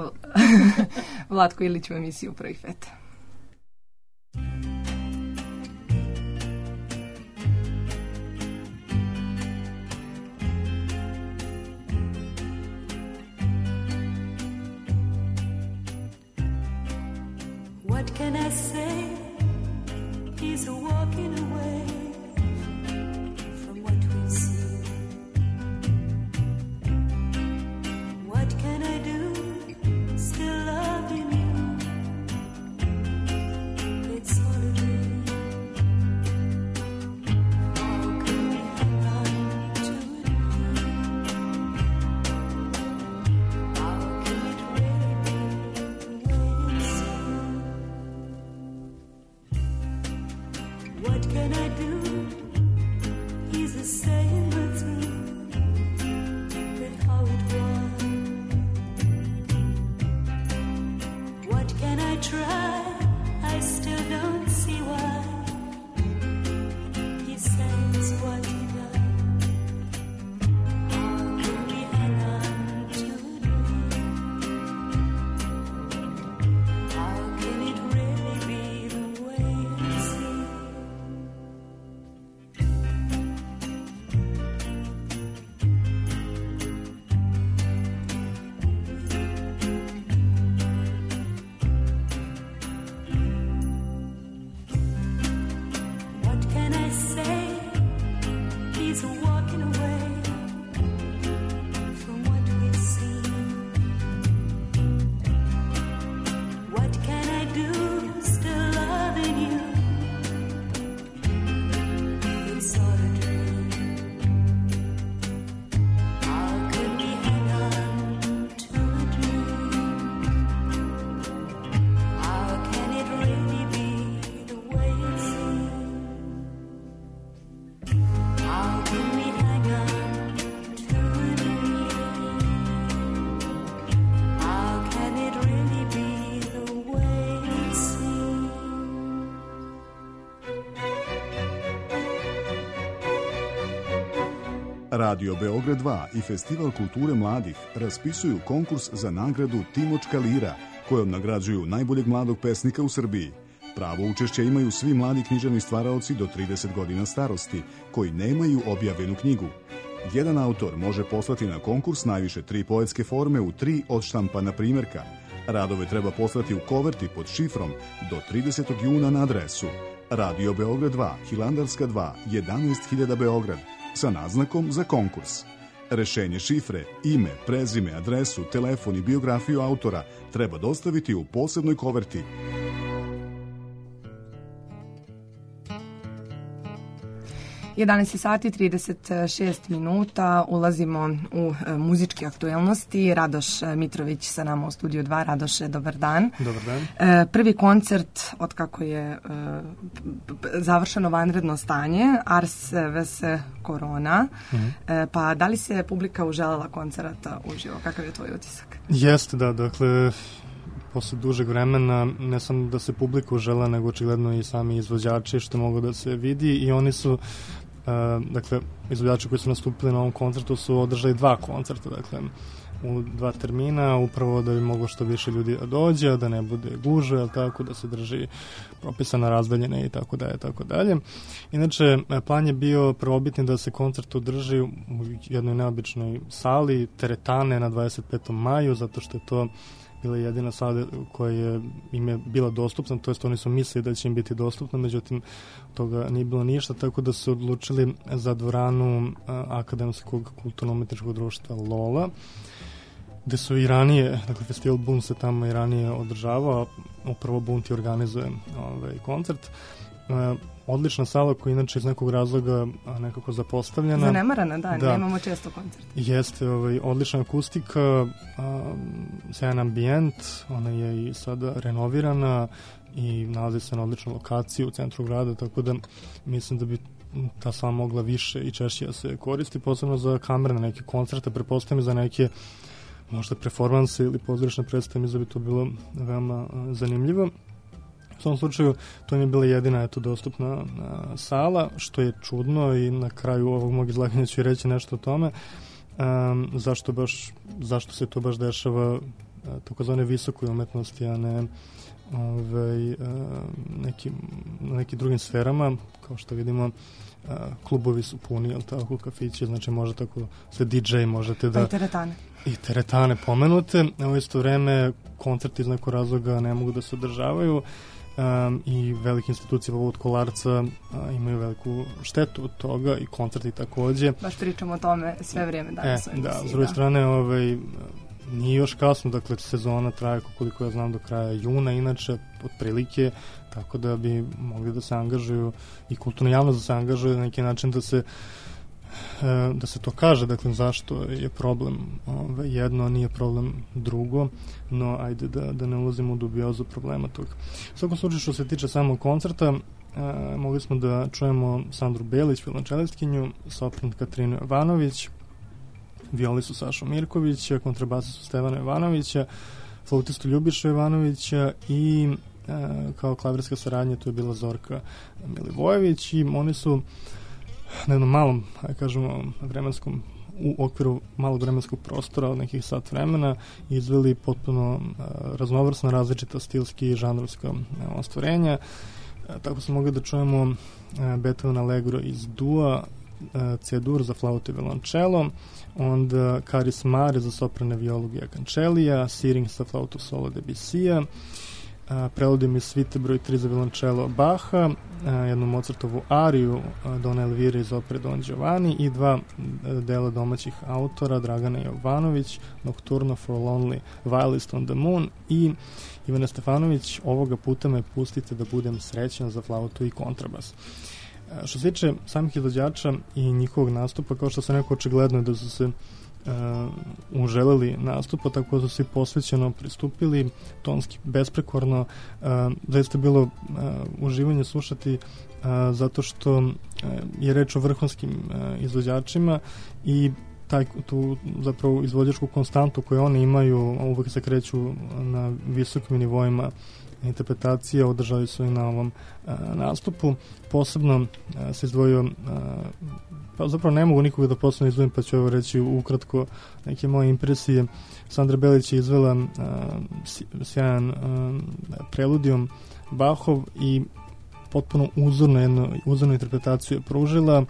Vlatko Ilić u emisiju Prvi fet. What can I say? He's walking away from what we see. What can I do? Still loving you. It's all a dream. How can we hang on to a dream? How can it really be the way it seems? What can I do? He's the same as me, with how it was. What can I try? I still don't see why he says what he does. How can we hang on to a dream? How can it really Radio Beograd 2 i Festival kulture mladih raspisuju konkurs za nagradu Timočka lira, kojom nagrađuju najboljeg mladog pesnika u Srbiji. Pravo učešće imaju svi mladi književni stvaraoci do 30 godina starosti, koji nemaju objavljenu knjigu. Jedan autor može poslati na konkurs najviše 3 poetske forme u 3 odštampana primjerka. Radove treba poslati u koverti pod šifrom do 30. juna na adresu Radio Beograd 2, Hilandarska 2, 11.000 Beograd, sa naznakom za konkurs. Rešenje šifre, ime, prezime, adresu, telefon i biografiju autora treba dostaviti u posebnoj koverti. Jedanaest sati 36 minuta, ulazimo u muzičke aktuelnosti. Radoš Mitrović sa nama u studiju 2. Radoše, dobar dan. Dobar dan. Prvi koncert od kako je završeno vanredno stanje, Ars vs Korona. Pa da li se publika uželjela koncerata uživo? Kakav je tvoj utisak? Jeste, da, dakle, posle dužeg vremena ne samo da se publika užela, nego očigledno i sami izvođači, što mogu da se vidi, i oni su dakle, izvođači koji su nastupili na ovom koncertu su održali 2 koncerta, dakle, u 2 termina, upravo da bi moglo što više ljudi da dođe, da ne bude gužve, ali tako, da se drži propisana razdaljine i tako dalje, tako dalje. Inače, plan je bio prvobitni da se koncert održi u jednoj neobičnoj sali Teretane na 25. maju, zato što je to bila jedina sala koja im je bila dostupna, to jest oni su mislili da će im biti dostupna, međutim toga nije bilo ništa, tako da su odlučili za dvoranu Akademskog kulturno-umetničkog društva Lola, gde su i ranije, dakle festival Bunt se tamo i ranije održavao, upravo Bunt i organizuje koncert. Odlična sala koja inače iz nekog razloga nekako zapostavljena. Zanemarana, da, nemamo često koncert. Jeste, odlična akustika, sjajan ambijent, ona je i sada renovirana i nalazi se na odličnoj lokaciji u centru grada, tako da mislim da bi ta sala mogla više i češće da se koristi, posebno za kamerne neke koncerte, pretpostavljam za neke možda performanse ili pozorišne predstave, mislim da bi to bilo veoma zanimljivo. U svom slučaju, to im je bila jedina dostupna sala, što je čudno, i na kraju ovog mog izlaganja ću reći nešto o tome. Zašto se to baš dešava takozvane visokoj umetnosti, a ne nekim drugim sferama, kao što vidimo. Klubovi su puni, ali tako, kafići, znači može tako sve DJ možete da... I teretane pomenute. U isto vreme koncerti iz nekog razloga ne mogu da se održavaju, i velike institucije poput Kolarca imaju veliku štetu od toga, i koncerti takođe. Baš pričamo o tome sve vrijeme danas. Da, s druge strane, nije još kasno, dakle sezona traje, koliko ja znam, do kraja juna, inače otprilike, tako da bi mogli da se angažuju i kulturna javnost da se angažuje na neki način da se to kaže, dakle zašto je problem jedno, nije problem drugo, no ajde da ne ulazimo u dubiozu problema toga. U svakom slučaju, što se tiče samog koncerta, mogli smo da čujemo Sandru Belić, violončelistkinju, sopran Katarinu Jovanović, violistu Sašu Mirkovića, kontrabasistu Stevana Jovanovića, flautistu Ljubiša Jovanovića i kao klavirska saradnja tu je bila Zorka Milivojević, i oni su na jednom malom, kažemo, vremenskom, u okviru malog vremenskog prostora od nekih sat vremena izveli potpuno raznovrsna, različita stilski i žanrovska ostvarenja. Tako smo mogli da čujemo Beethoven Allegro iz Dua, C-dur za flautu i violončelo, onda Caris Mare za soprane, violu i cancellia, Searing za flautu solo Debussija, Preludium iz svite broj 3 za violončelo Baha, jednu Mozartovu ariju Dona Elvire iz opere Don Giovanni i 2 dela domaćih autora, Dragana Jovanović, Nocturno for Lonely Violist on the Moon, i Ivana Stefanović, ovoga puta me pustite da budem srećan za flautu i kontrabas. Što se tiče samih izvođača i njihovog nastupa, kao što se neko očigledno da su se uželeli nastupa, tako da su svi posvećeno pristupili, tonski besprekorno. Zaista je bilo uživanje slušati, zato što je reč o vrhunskim izvođačima, i tu zapravo izvođačku konstantu koju oni imaju uvek se kreću na visokim nivoima interpretacije održali su i na ovom nastupu. Posebno se izdvojio, pa zapravo ne mogu nikoga da posebno izdvojim, pa ću ovo reći ukratko neke moje impresije. Sandra Belić je izvela sjajan preludijum Bachov i potpuno uzornu interpretaciju je pružila.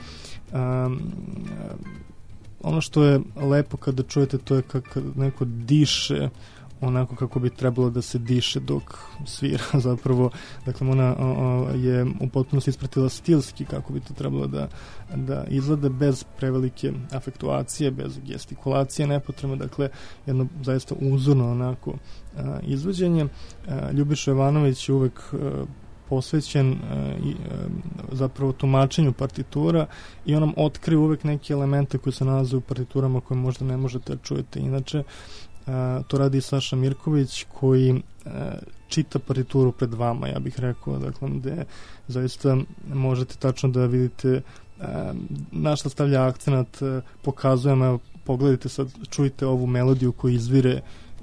Ono što je lepo kada čujete, to je kako neko diše onako kako bi trebalo da se diše dok svira zapravo. Dakle, ona je u potpunosti ispratila stilski kako bi to trebalo da izgleda bez prevelike afektuacije, bez gestikulacije nepotrebno, dakle jedno zaista uzorno onako izvođenje. Ljubiša Jovanović je uvek posvećen zapravo tumačenju partitura i on nam otkriva uvek neke elemente koji se nalaze u partiturama koje možda ne možete da čujete inače. To radi Saša Mirković koji čita partituru pred vama, ja bih rekao, dakle, gde zaista možete tačno da vidite na šta stavlja akcenat, pokazujem, evo, pogledajte sad, čujte ovu melodiju koju izvire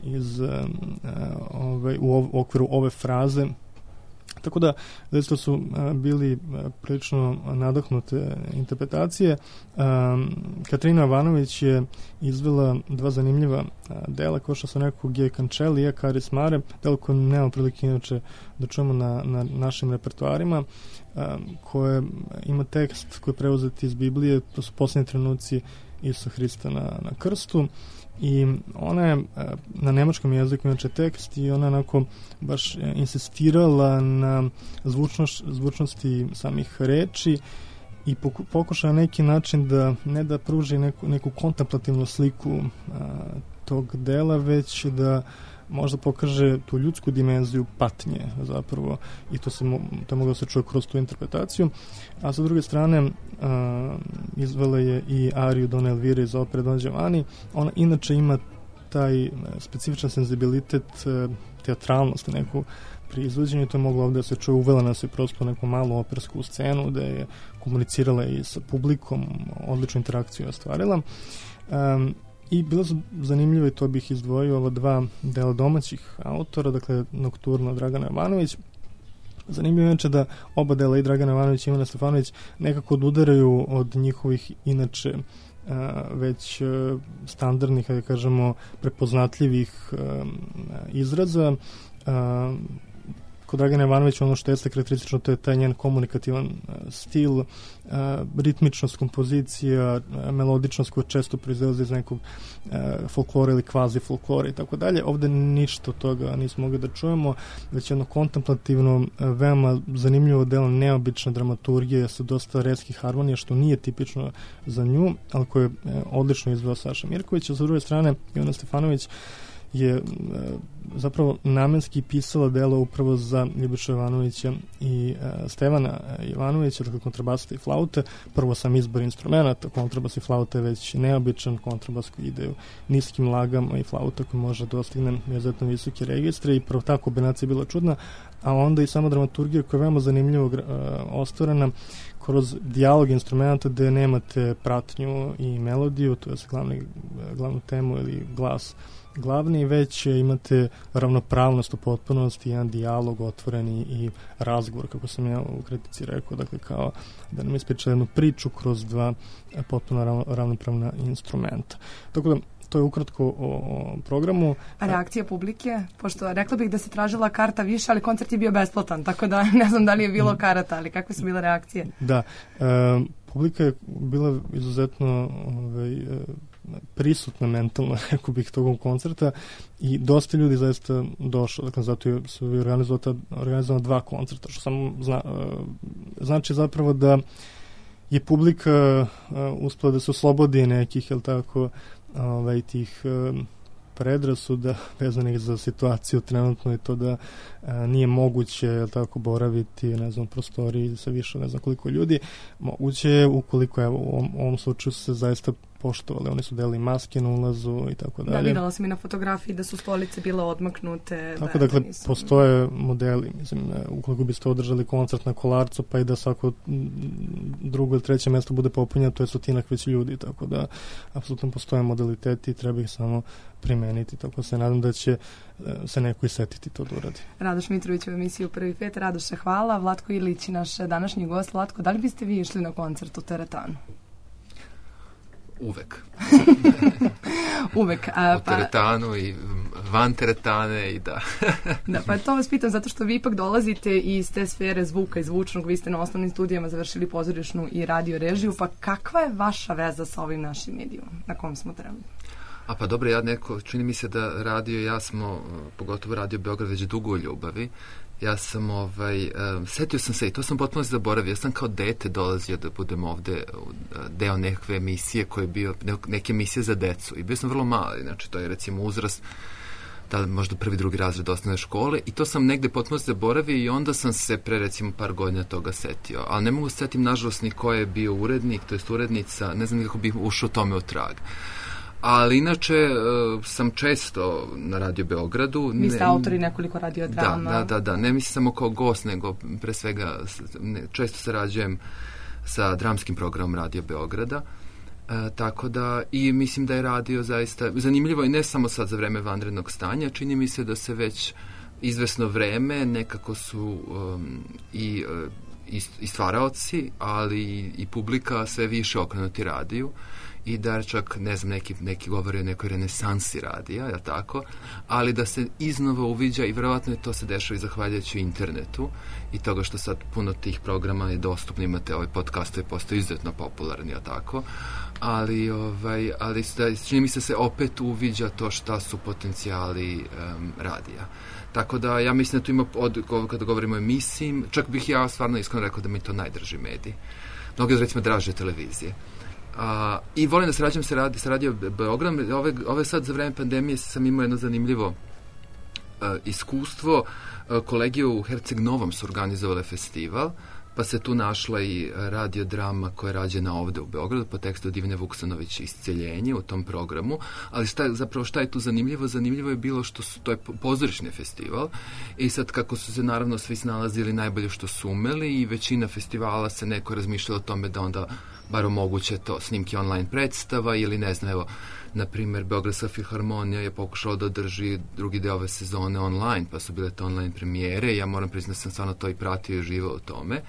u okviru ove fraze. Tako da, zaista su bili prilično nadahnute interpretacije. Katarina Ivanović je izvela dva zanimljiva dela, kao što sam rekao, G. Cancelli i Caris Mare, delo koje nema prilike inače da čujemo na našim repertoarima, koje ima tekst koji je preuzet iz Biblije, to su posljednji trenuci Isusa Hrista na krstu. I ona je na nemačkom jeziku inače tekst i ona onako baš insistirala na zvučnosti samih reči i pokušala na neki način da ne da pruži neku kontemplativnu sliku tog dela, već da možda pokaže tu ljudsku dimenziju patnje zapravo, i to je moglo se čuje kroz tu interpretaciju. A sa druge strane izvela je i ariju Dona Elvire iz opere Don Giovanni. Ona inače ima taj specifičan senzibilitet, teatralnost neku pri izvođenju, to je moglo ovde da se čuje, uvela nas je prosto neku malu opersku scenu da je komunicirala i sa publikom, odličnu interakciju je ostvarila. I bilo su zanimljivo, i to bih izdvojio, ova dva dela domaćih autora, dakle Nokturno Dragana Jovanović. Zanimljivo je da oba dela, i Dragana Jovanović i Ivana Stefanović, nekako odudaraju od njihovih inače već standardnih, da kažemo, prepoznatljivih izraza. Kod Dragana Jovanovića ono što jeste karakteristično, to je taj njen komunikativan stil, ritmičnost kompozicija, melodičnost koja često proizlazi iz nekog folklora ili kvazi folklora i tako dalje. Ovde ništa od toga nismo mogli da čujemo, već jedno kontemplativno, veoma zanimljivo delo, neobična dramaturgija sa dosta retkih harmonija, što nije tipično za nju, ali koje je odlično izveo Saša Mirković. A sa druge strane, Ivana Stefanović je zapravo namenski pisala delo upravo za Ljubišu Jovanovića i Stevana Jovanovića, dakle kontrabasa i flaute. Prvo sam izbor instrumenta, kontrabas i flauta je već neobičan, kontrabas koji ide u niskim lagama i flauta koji može dostigne izuzetno visoke registre, i prvo ta kombinacija je bila čudna, a onda i sama dramaturgija koja je veoma zanimljivo ostvarena kroz dijalog instrumenta gde nemate pratnju i melodiju, to je glavnu temu ili glas glavni, već imate ravnopravnost u potpunosti, jedan dijalog otvoreni i razgovor, kako sam ja u kritici rekao, dakle kao da nam ispriča jednu priču kroz dva potpuno ravnopravna instrumenta. Tako da, to je ukratko o programu. A reakcija publike? Pošto rekla bih da se tražila karta više, ali koncert je bio besplatan, tako da ne znam da li je bilo karata, ali kakve su bile reakcije? Da, publika je bila izuzetno prisutna mentalno, rekao bih, togom koncerta, i dosta ljudi zaista došlo, dakle zato su organizovano dva koncerta, što samo znači zapravo da je publika uspela da se oslobodi nekih, jel tako, tih predrasuda vezanih za situaciju trenutno, i to da nije moguće, jel tako, boraviti, ne znam, prostoriji sa više, ne znam koliko ljudi. Moguće je, ukoliko, evo, u ovom slučaju se zaista poštovali. Oni su delili maske na ulazu i tako dalje. Da, videla sam i na fotografiji da su stolice bile odmaknute. Tako, dakle, postoje modeli, mislim, ukoliko biste održali koncert na Kolarcu, pa i da svako drugo ili treće mesto bude popunjeno, to je stotinak već ljudi, tako da apsolutno postoje modaliteti i treba ih samo primeniti, tako se nadam da će se neko isetiti to da uradi. Radoš Mitrović u emisiju Prvi pet. Radoše, hvala. Vlatko Ilić, naš današnji gost. Vlatko, da li biste vi išli na koncert u teretanu? Uvek. Uvek. U teretanu i van teretane i da. Da, pa to vas pitam zato što vi ipak dolazite iz te sfere zvuka i zvučnog, vi ste na osnovnim studijama završili pozorišnu i radio režiju, pa kakva je vaša veza sa ovim našim medijom na kom smo trenutno? A pa dobro, čini mi se da radio i ja smo, pogotovo Radio Beograd, već dugo u ljubavi. Ja sam, setio sam se i to sam potpuno zaboravio. Ja sam kao dete dolazio da budem ovde deo nekakve emisije koje je bio, neke emisije za decu. I bio sam vrlo mali, znači to je recimo uzrast da možda prvi, drugi razred osnovne škole i to sam negde potpuno zaboravio i onda sam se pre recimo par godina toga setio. Ali ne mogu se setim nažalost ni ko je bio urednik, to jest urednica, ne znam nikako bih ušao tome u trag. Ali inače sam često na Radio Beogradu. Vi ste autori nekoliko radiodrama. Da. Ne mislim samo kao gost, nego pre svega često sarađujem sa dramskim programom Radio Beograda. Tako da, i mislim da je radio zaista zanimljivo i ne samo sad za vreme vanrednog stanja. Čini mi se da se već izvesno vreme nekako su i stvaraoci, ali i publika sve više okrenuti radiju. I da čak, ne znam, neki govori o nekoj renesansi radija, je tako? Ali da se iznova uviđa i verovatno je to se dešava i zahvaljujući internetu i toga što sad puno tih programa je dostupno, imate ovaj podcastovi postaju izuzetno popularni, je tako? Ali čini mi se opet uviđa to šta su potencijali radija. Tako da ja mislim da tu ima, kada govorimo o emisiji, čak bih ja stvarno iskreno rekao da mi to najdrži medij. Mnogi recimo draže televizije. I volim da sarađujem sa Radio Beograd. Ove sad za vreme pandemije sam imao jedno zanimljivo iskustvo. Kolege u Herceg Novom su organizovale festival, pa se tu našla i radiodrama koja je rađena ovde u Beogradu po tekstu Divne Vuksanović Isceljenje u tom programu, ali šta je tu zanimljivo? Zanimljivo je bilo što to je pozorišni festival i sad kako su se naravno svi snalazili najbolje što su umeli i većina festivala se neko razmišljala o tome da onda bar omoguće to snimke online predstava ili ne znam, evo, na primjer, Beogradska filharmonija je pokušala da održi drugi deo ove sezone online, pa su bile to online premijere. Ja moram priznati da sam stvarno to i pratio i živao u tome.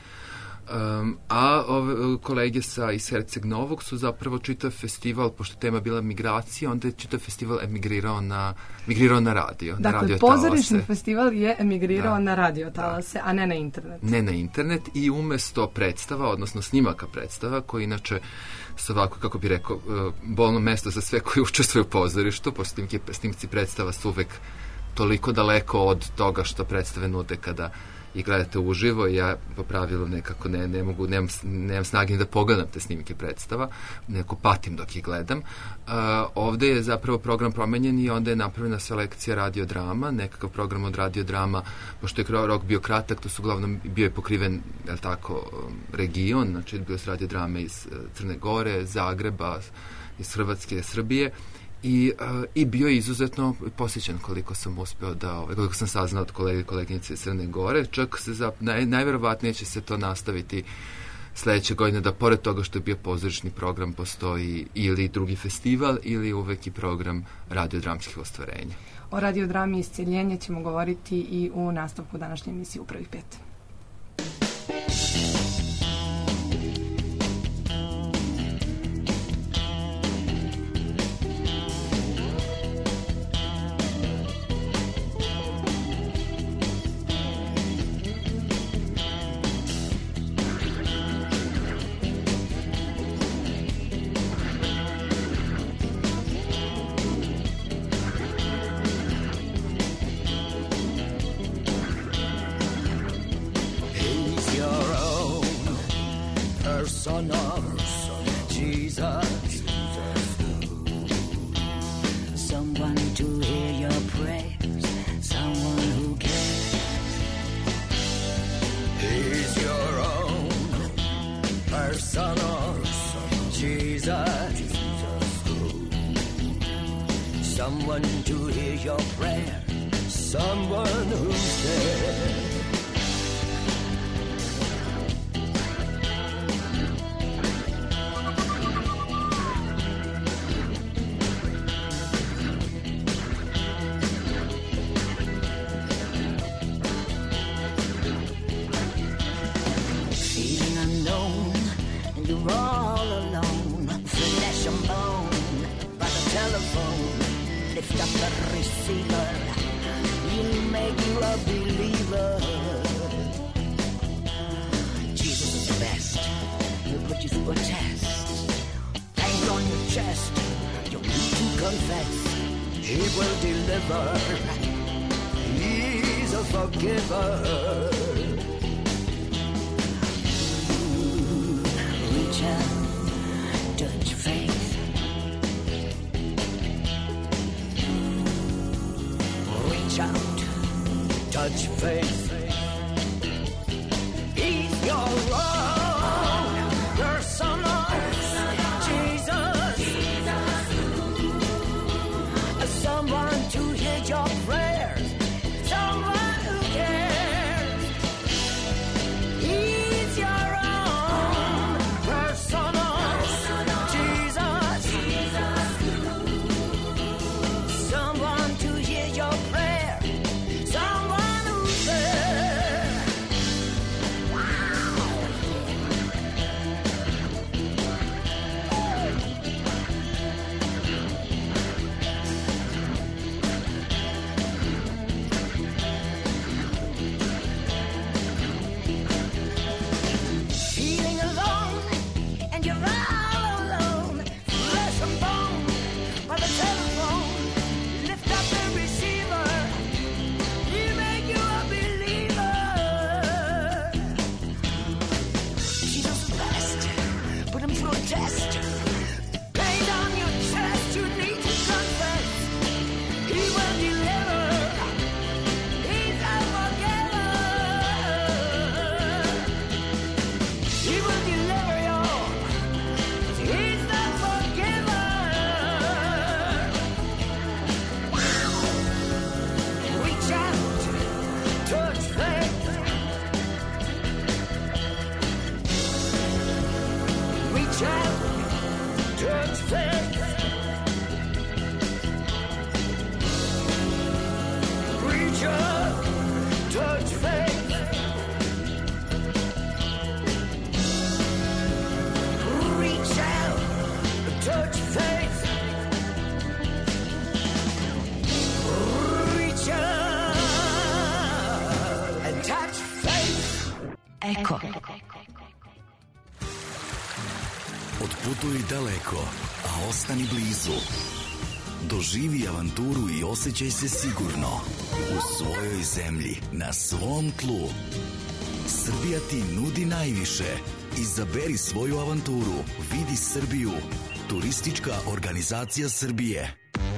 Ove kolege iz Herceg Novog su zapravo čitav festival, pošto tema bila migracija, onda je čitav festival emigrirao na radio. Dakle, pozorišni festival je emigrirao na radio talase, a ne na internet. Ne na internet i umesto predstava, odnosno snimaka predstava, koji inače su ovako, kako bi rekao, bolno mesto za sve koji učestvuju u pozorištu, pošto snimci predstava su uvek toliko daleko od toga što predstave nude kada i gledate uživo i ja po pravilu nekako nemam snage da pogledam te snimke predstava, neko patim dok ih gledam. Ovde je zapravo program promenjen i onda je napravljena selekcija radiodrama, nekakav program od radiodrama, pošto je rok bio kratak, to su uglavnom bio je pokriven, je li tako, region, znači bio su radiodrame iz Crne Gore, Zagreba, iz Hrvatske, Srbije. I bio je izuzetno posjećan koliko sam uspeo koliko sam saznao od kolege i koleginice iz Crne Gore, čak se najverovatnije će se to nastaviti sledeće godine, da pored toga što je bio pozorišni program postoji ili drugi festival ili uvek i program radiodramskih ostvarenja. O radiodrami Isceljenje ćemo govoriti i u nastavku današnje emisije u Prvih pet. someone to hear your prayer, someone who's there. Feeling unknown, and you're all alone, flesh and bone, by the telephone. Lift up the receiver, he'll make you a believer. Jesus is the best, he'll put you through a test. Hang on your chest, you need to confess. He will deliver, he's a forgiver. Reach out, touch faith. Reach out, touch faith. He's your own, your son of Jesus. Someone to hear your prayers, someone who cares. He's your own, your son of Jesus. Someone to hear your prayer, someone who's there. Feeling alone, and you're all alone, flesh and bone, by the telephone. Lift up the receiver, he'll make you a believer. Jesus is best, put him through a test. Lay down your chest, you need to confess. He will deliver, he's a forgiver. He will deliver you, he's the forgiver. Reach out, touch faith. Reach out, touch faith. Reach out, touch faith. Reach out, touch faith. Reach out and touch faith. Eko. Otputuj daleko, a ostani blizu. Doživi avanturu i osjećaj se sigurno u svojoj zemlji, na svom tlu. Srbija ti nudi najviše. Izaberi svoju avanturu. Vidi Srbiju. Turistička organizacija Srbije.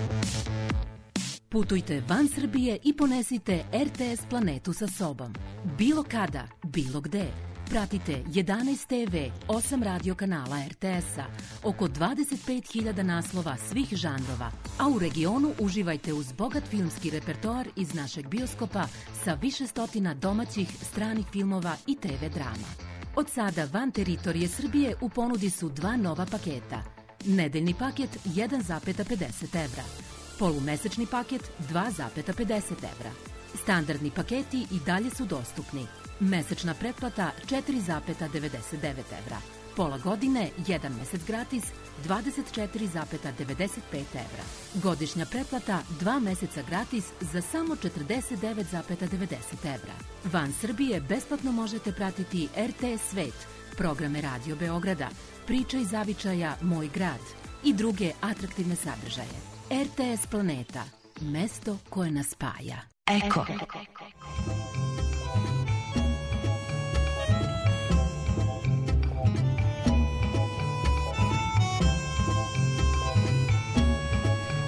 Putujte van Srbije i ponesite RTS planetu sa sobom. Bilo kada, bilo gde. Pratite 11 TV, 8 radio kanala RTS-a, oko 25.000 naslova svih žanrova, a u regionu uživajte uz bogat filmski repertoar iz našeg bioskopa sa više stotina domaćih, stranih filmova i TV drama. Od sada van teritorije Srbije u ponudi su dva nova paketa. Nedeljni paket 1,50 evra. Polumesečni paket 2,50 evra. Standardni paketi i dalje su dostupni. Mesečna pretplata 4,99 evra. Pola godine, 1 mesec gratis, 24,95 evra. Godišnja pretplata 2 meseca gratis za samo 49,90 evra. Van Srbije besplatno možete pratiti RTS Svet, programe Radio Beograda, Priča iz zavičaja Moj grad i druge atraktivne sadržaje. RTS Planeta, mesto koje nas spaja. Eko.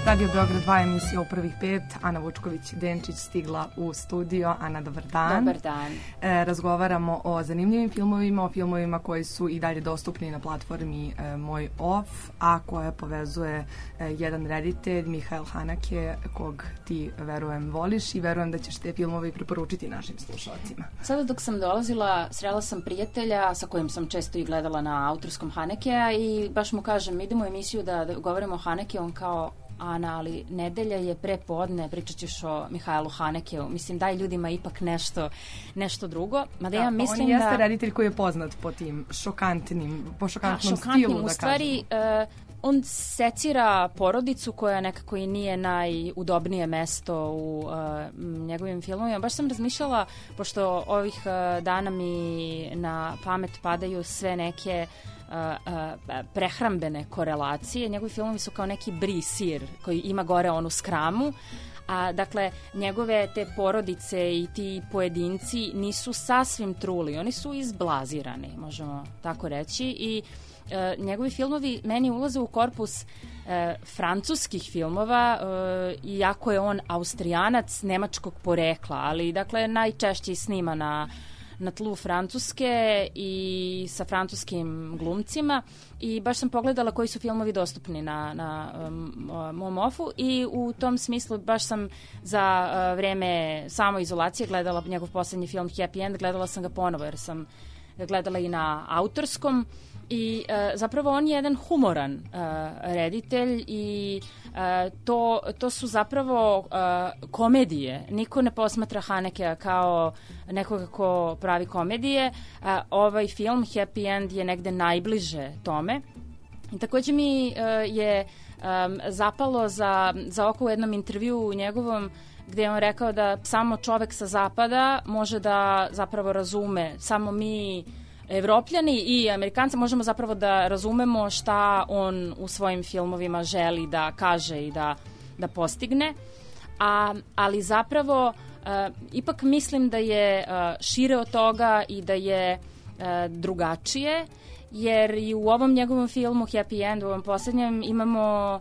Radio Beograd 2 emisija u prvih 5. Ana Vučković-Denčić stigla u studio. Ana, dobar dan. Dobar dan. Razgovaramo o zanimljivim filmovima, o filmovima koji su i dalje dostupni na platformi Moj Off, a koje povezuje jedan reditelj, Mihael Haneke, kog ti, verujem, voliš i verujem da ćeš te filmove preporučiti našim slušalcima. Sada dok sam dolazila, srela sam prijatelja sa kojim sam često i gledala na autorskom Hanekea i baš mu kažem, idemo u emisiju da govorimo o Haneke, on kao, Ana, ali nedelja je prepodne, pričat ćeš o Mihajlu Hanekeu. Mislim, daj ljudima ipak nešto drugo. Mada ja mislim on jeste reditelj koji je poznat po tim šokantnom stilu, u stvari, on secira porodicu koja nekako i nije najudobnije mesto u njegovim filmovima. Baš sam razmišljala, pošto ovih dana mi na pamet padaju sve neke prehrambene korelacije. Njegovi filmovi su kao neki brie sir koji ima gore onu skramu. Dakle, njegove te porodice i ti pojedinci nisu sasvim truli, oni su izblazirani, možemo tako reći, i njegovi filmovi meni ulaze u korpus francuskih filmova, iako je on Austrijanac nemačkog porekla, ali dakle najčešće snima na tlu Francuske i sa francuskim glumcima i baš sam pogledala koji su filmovi dostupni na mom Offu i u tom smislu baš sam za vreme samoizolacije gledala njegov poslednji film Happy End, gledala sam ga ponovo jer sam ga gledala i na autorskom i zapravo on je jedan humoran reditelj i to su zapravo komedije. Niko ne posmatra Hanekea kao nekoga ko pravi komedije. Ovaj film Happy End je negde najbliže tome. I takođe mi je zapalo za oko u jednom intervju njegovom gde je on rekao da samo čovek sa zapada može da zapravo razume, samo mi Evropljani i Amerikanci možemo zapravo da razumemo šta on u svojim filmovima želi da kaže i da postigne, ali zapravo ipak mislim da je šire od toga i da je drugačije, jer i u ovom njegovom filmu Happy End, u ovom poslednjem, imamo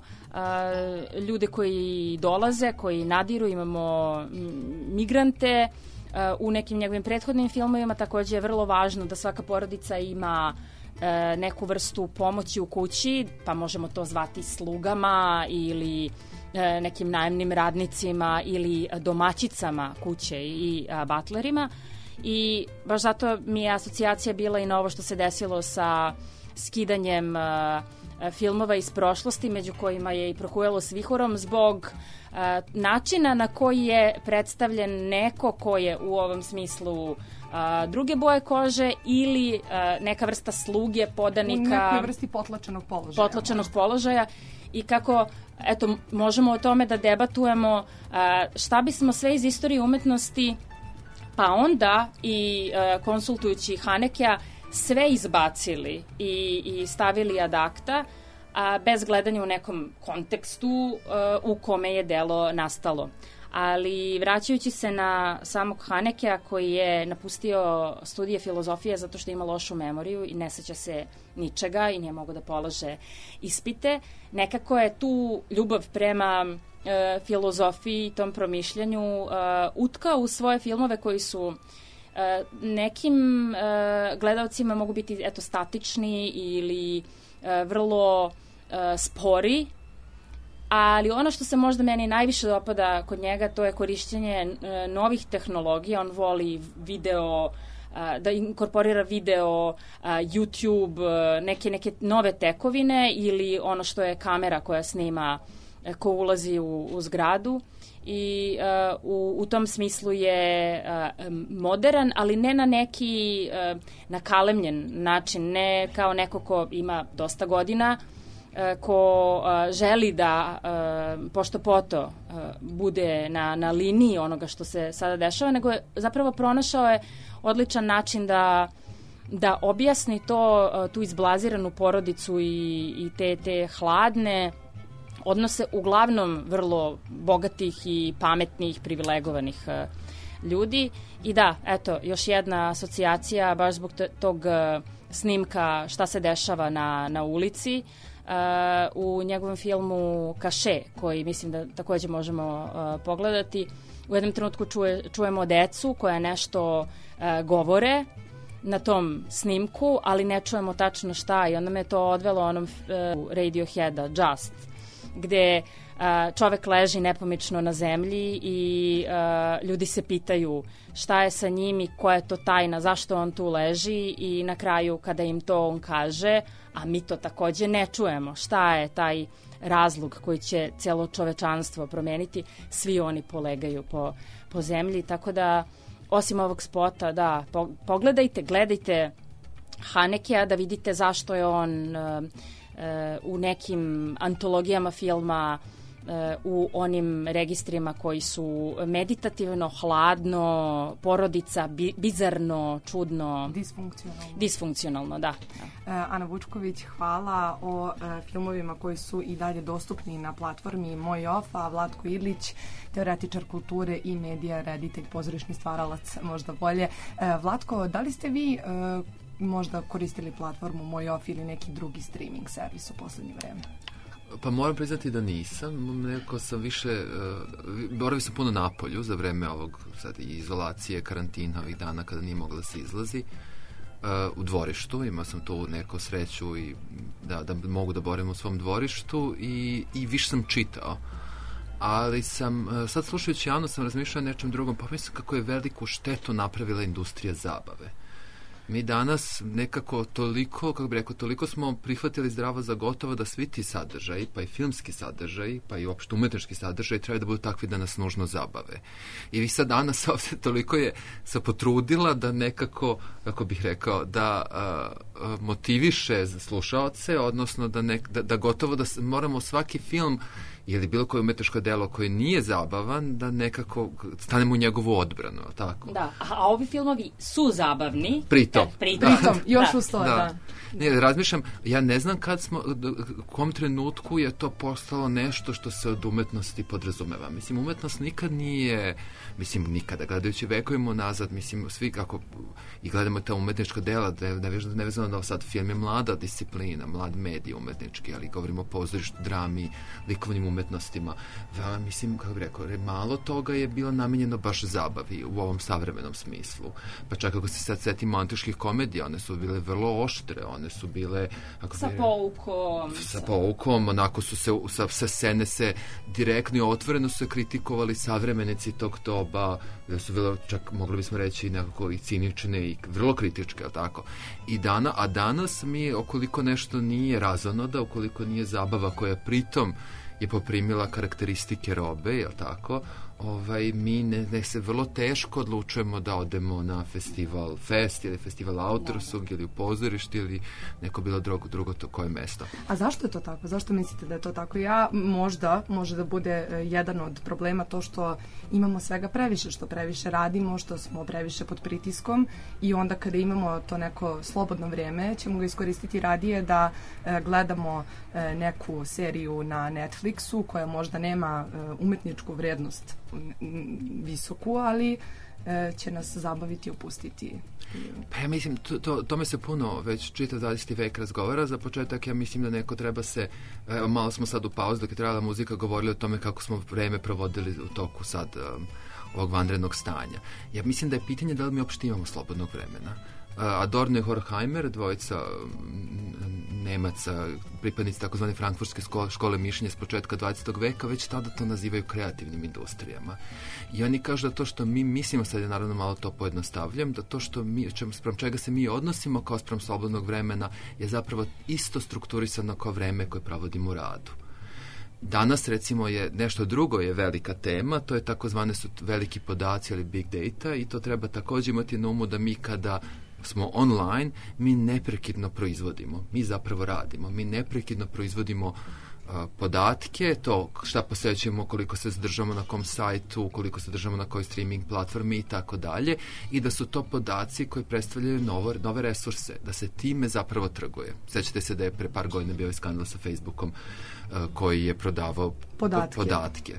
ljude koji dolaze, koji nadiru, imamo migrante. U nekim njegovim prethodnim filmovima takođe je vrlo važno da svaka porodica ima neku vrstu pomoći u kući, pa možemo to zvati slugama ili nekim najemnim radnicima ili domaćicama kuće i butlerima. I baš zato mi je asocijacija bila i na ovo što se desilo sa skidanjem filmova iz prošlosti, među kojima je i Prohujalo s vihorom, zbog načina na koji je predstavljen neko ko je u ovom smislu druge boje kože ili neka vrsta sluge, podanika. U nekoj vrsti potlačenog položaja. I kako, eto, možemo o tome da debatujemo šta bismo sve iz istorije umetnosti, pa onda i konsultujući Hanekea, sve izbacili i stavili ad acta, bez gledanja u nekom kontekstu u kome je delo nastalo. Ali vraćajući se na samog Hanekea koji je napustio studije filozofije zato što ima lošu memoriju i ne seća se ničega i nije mogao da polaže ispite, nekako je tu ljubav prema filozofiji i tom promišljanju utkao u svoje filmove koji su nekim gledalcima mogu biti statični ili vrlo spori, ali ono što se možda meni najviše dopada kod njega, to je korišćenje novih tehnologija. On voli video, da inkorporira video, YouTube, neke nove tekovine ili ono što je kamera koja snima ko ulazi u zgradu. I u tom smislu je modern, ali ne na neki nakalemljen način, ne kao neko ko ima dosta godina, ko želi da pošto poto bude na liniji onoga što se sada dešava, nego je zapravo pronašao je odličan način da objasni tu izblaziranu porodicu i te hladne odnose uglavnom vrlo bogatih i pametnih, privilegovanih ljudi. I da, eto, još jedna asocijacija baš zbog tog snimka šta se dešava na ulici. u njegovom filmu Kaše, koji mislim da takođe možemo pogledati. U jednom trenutku čujemo decu koja nešto govore na tom snimku, ali ne čujemo tačno šta, i onda me to odvelo onom Radioheada, Just, gde čovek leži nepomično na zemlji i ljudi se pitaju šta je sa njim i koja je to tajna, zašto on tu leži, i na kraju kada im to on kaže, a mi to takođe ne čujemo, šta je taj razlog koji će celo čovečanstvo promeniti, svi oni polegaju po zemlji, tako da osim ovog spota, da, pogledajte, gledajte Hanekea da vidite zašto je on u nekim antologijama filma u onim registrima koji su meditativno, hladno, porodica, bizarno, čudno, disfunkcionalno, da. Ana Vučković, hvala o filmovima koji su i dalje dostupni na platformi Moj Off, a Vlatko Ilić, teoretičar kulture i medija, reditelj, pozorišni stvaralac, možda bolje. Vlatko, da li ste vi možda koristili platformu Moj Off ili neki drugi streaming servis u poslednje vreme? Pa moram priznati da nisam, neko sam više, boravio sam puno na polju za vreme ovog sad izolacije, karantina, ovih dana kada nije mogla da se izlazi, u dvorištu, imao sam tu neku sreću i da mogu da boravim u svom dvorištu i više sam čitao, ali sam, sad slušajući javno sam razmišljao o nečem drugom, pa mislim kako je veliku štetu napravila industrija zabave. Mi danas nekako toliko, kako bih rekao, toliko smo prihvatili zdravo za gotovo da svi ti sadržaji, pa i filmski sadržaji, pa i uopšte umetnički sadržaji trebaju da budu takvi da nas nužno zabave. I vi sad danas ovde toliko je se potrudila da nekako, kako bih rekao, da motiviše slušaoce, odnosno da gotovo da moramo svaki film ili bilo koje umetničko delo koje nije zabavan, da nekako stanemo u njegovu odbranu, tako? Da, a ovi filmovi su zabavni. Pritom, još uz to, da. Ne, razmišljam, ja ne znam u kom trenutku je to postalo nešto što se od umetnosti podrazumeva. Mislim, umetnost nikad nije, nikada, gledajući vekovima nazad, svi kako i gledamo ta umetnička dela, nevezano da sad film je mlada disciplina, mlad medij umetnički, ali govorimo o pozorištu, drami, likovnim umetnostima. Kako bih rekao, malo toga je bilo namenjeno baš zabavi u ovom savremenom smislu. Pa čak ako se sad setimo antičkih komedija, one su bile vrlo oštre, one su bile sa poukom, onako su se sa scene se direktno i otvoreno su se kritikovali savremenici tog doba, da su bilo čak, mogli bismo reći, nekako i cinične i vrlo kritičke, ali tako. A danas mi, ukoliko nešto nije razonoda, ukoliko nije zabava koja pritom je poprimila karakteristike robe, jel tako, mi ne se vrlo teško odlučujemo da odemo na festival Fest ili festival Outersung ili u pozorišti ili neko bilo drugo to koje mesto. A zašto je to tako? Zašto mislite da je to tako? Može da bude jedan od problema to što imamo svega previše, što previše radimo, što smo previše pod pritiskom i onda kada imamo to neko slobodno vrijeme ćemo ga iskoristiti radije da gledamo neku seriju na Netflixu koja možda nema umetničku vrednost visoku, ali će nas zabaviti i opustiti. Pa ja mislim, tome se puno već čitav 20. vek razgovara. Za početak ja mislim da neko treba se, malo smo sad u pauzu dok je trebala muzika, govorili o tome kako smo vreme provodili u toku sad ovog vanrednog stanja. Ja mislim da je pitanje da li mi uopšte imamo slobodnog vremena. Adorno i Horkheimer, dvojica Nemaca, pripadnici takozvane frankfurtske škole mišljenja s početka 20. veka, već tada to nazivaju kreativnim industrijama. I oni kažu da to što mi mislimo, sad je naravno malo to pojednostavljam, da to što mi, sprem čega se mi odnosimo kao sprem slobodnog vremena je zapravo isto strukturisano kao vreme koje provodimo u radu. Danas, recimo, je nešto drugo je velika tema, to je takozvane su veliki podaci ili big data i to treba također imati na umu da mi kada smo online, mi neprekidno proizvodimo, mi zapravo radimo, mi neprekidno proizvodimo podatke, to šta posjećujemo, koliko se zadržamo na kom sajtu, koliko se zadržamo na kojoj streaming platformi i tako dalje, i da su to podaci koji predstavljaju nove resurse, da se time zapravo trguje. Sjećate se da je pre par godina bio skandal sa Facebookom koji je prodavao podatke.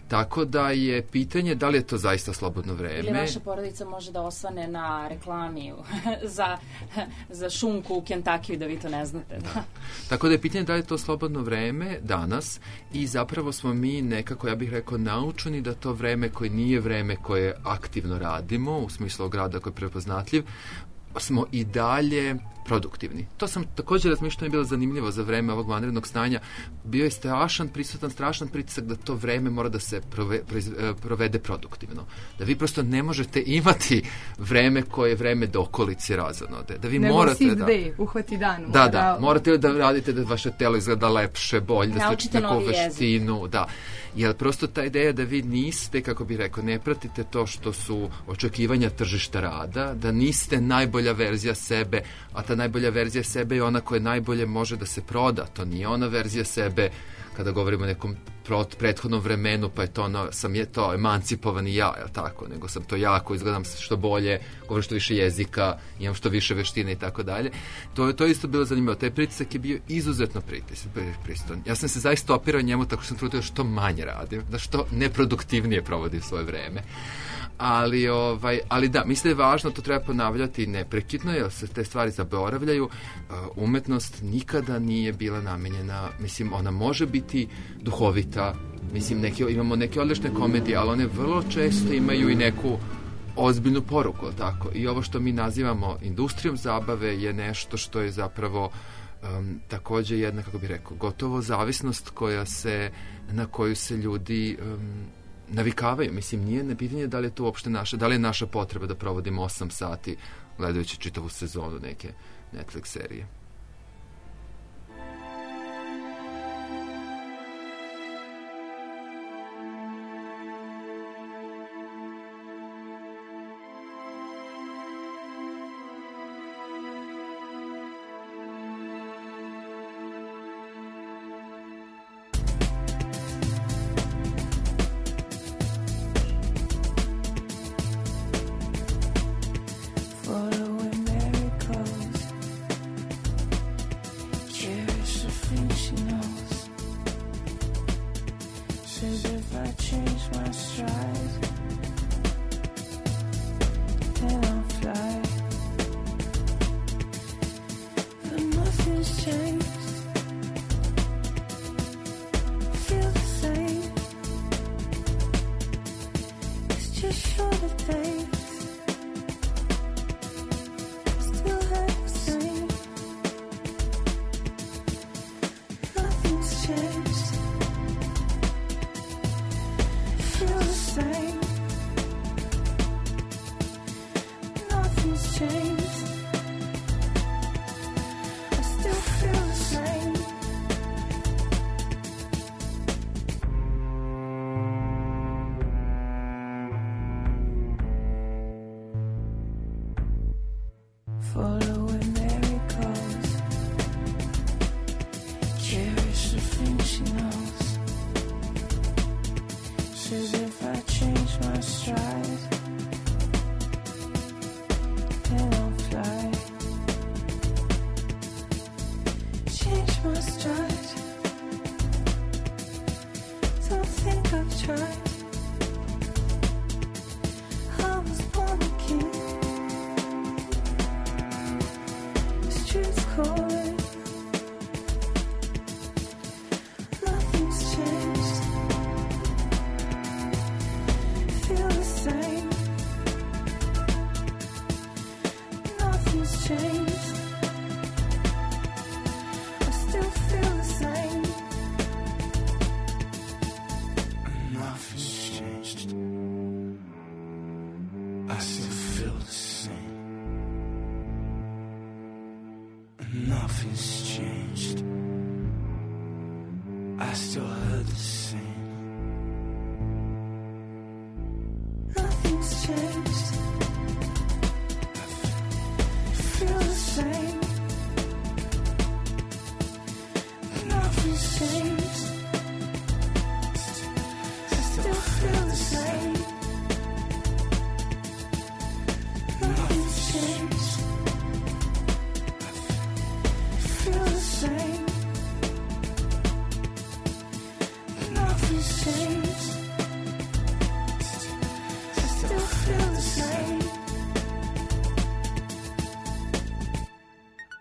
Tako da je pitanje da li je to zaista slobodno vreme. Ili vaša porodica može da osvane na reklami za šunku u Kentakiju, da vi to ne znate. Da. Tako da je pitanje da li je to slobodno vreme danas i zapravo smo mi nekako, ja bih rekao, naučeni da to vreme koje nije vreme koje aktivno radimo, u smislu grada koji je prepoznatljiv, smo i dalje produktivni. To sam također razmišljao, je bilo zanimljivo za vreme ovog vanrednog stanja. Bio je strašan pritisak da to vreme mora da se provede produktivno. Da vi prosto ne možete imati vreme koje je vreme do okolice razonode. Da vi morate uhvati dan. Da, morate da radite da vaše telo izgleda lepše, bolje, da ste neku veštinu, da. Jer prosto ta ideja da vi niste, kako bih rekao, ne pratite to što su očekivanja tržišta rada, da niste najbolja verzija sebe, a ta najbolja verzija sebe je ona koja najbolje može da se proda. To nije ona verzija sebe kada govorimo o nekom prethodnom vremenu, pa je to ono, sam je to emancipovani ja, je tako, nego sam to jako, izgledam što bolje, govorim što više jezika, imam što više veštine i tako dalje. To je isto bilo zanimljivo. Taj pritisak je bio izuzetno pristojan. Ja sam se zaista opirao njemu tako što sam trudio što manje radim, da što neproduktivnije provodim svoje vreme. Ali da, mislim da je važno, to treba ponavljati neprekidno, jer se te stvari zaboravljaju. Umetnost nikada nije bila namenjena, mislim, ona može biti duhovita, mislim, imamo neke odlične komedije, ali one vrlo često imaju i neku ozbiljnu poruku, tako. I ovo što mi nazivamo industrijom zabave je nešto što je zapravo također jedna, kako bih rekao, gotovo zavisnost na koju se ljudi navikavaju. Mislim, nije pitanje da li je to uopšte da li je naša potreba da provodimo 8 sati gledajući čitavu sezonu neke Netflix serije.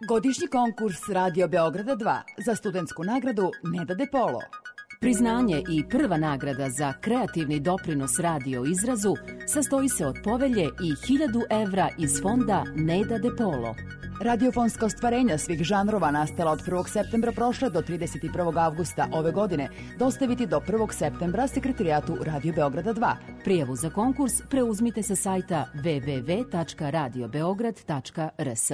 Godišnji konkurs Radio Beograda 2 za studentsku nagradu Neda De Polo. Priznanje i prva nagrada za kreativni doprinos radio izrazu sastoji se od povelje i 1000 evra iz fonda Neda De Polo. Radiofonska ostvarenja svih žanrova nastala od 1. septembra prošle do 31. avgusta ove godine dostaviti do 1. septembra sekretarijatu Radio Beograda 2. Prijavu za konkurs preuzmite sa sajta www.radiobeograd.rs.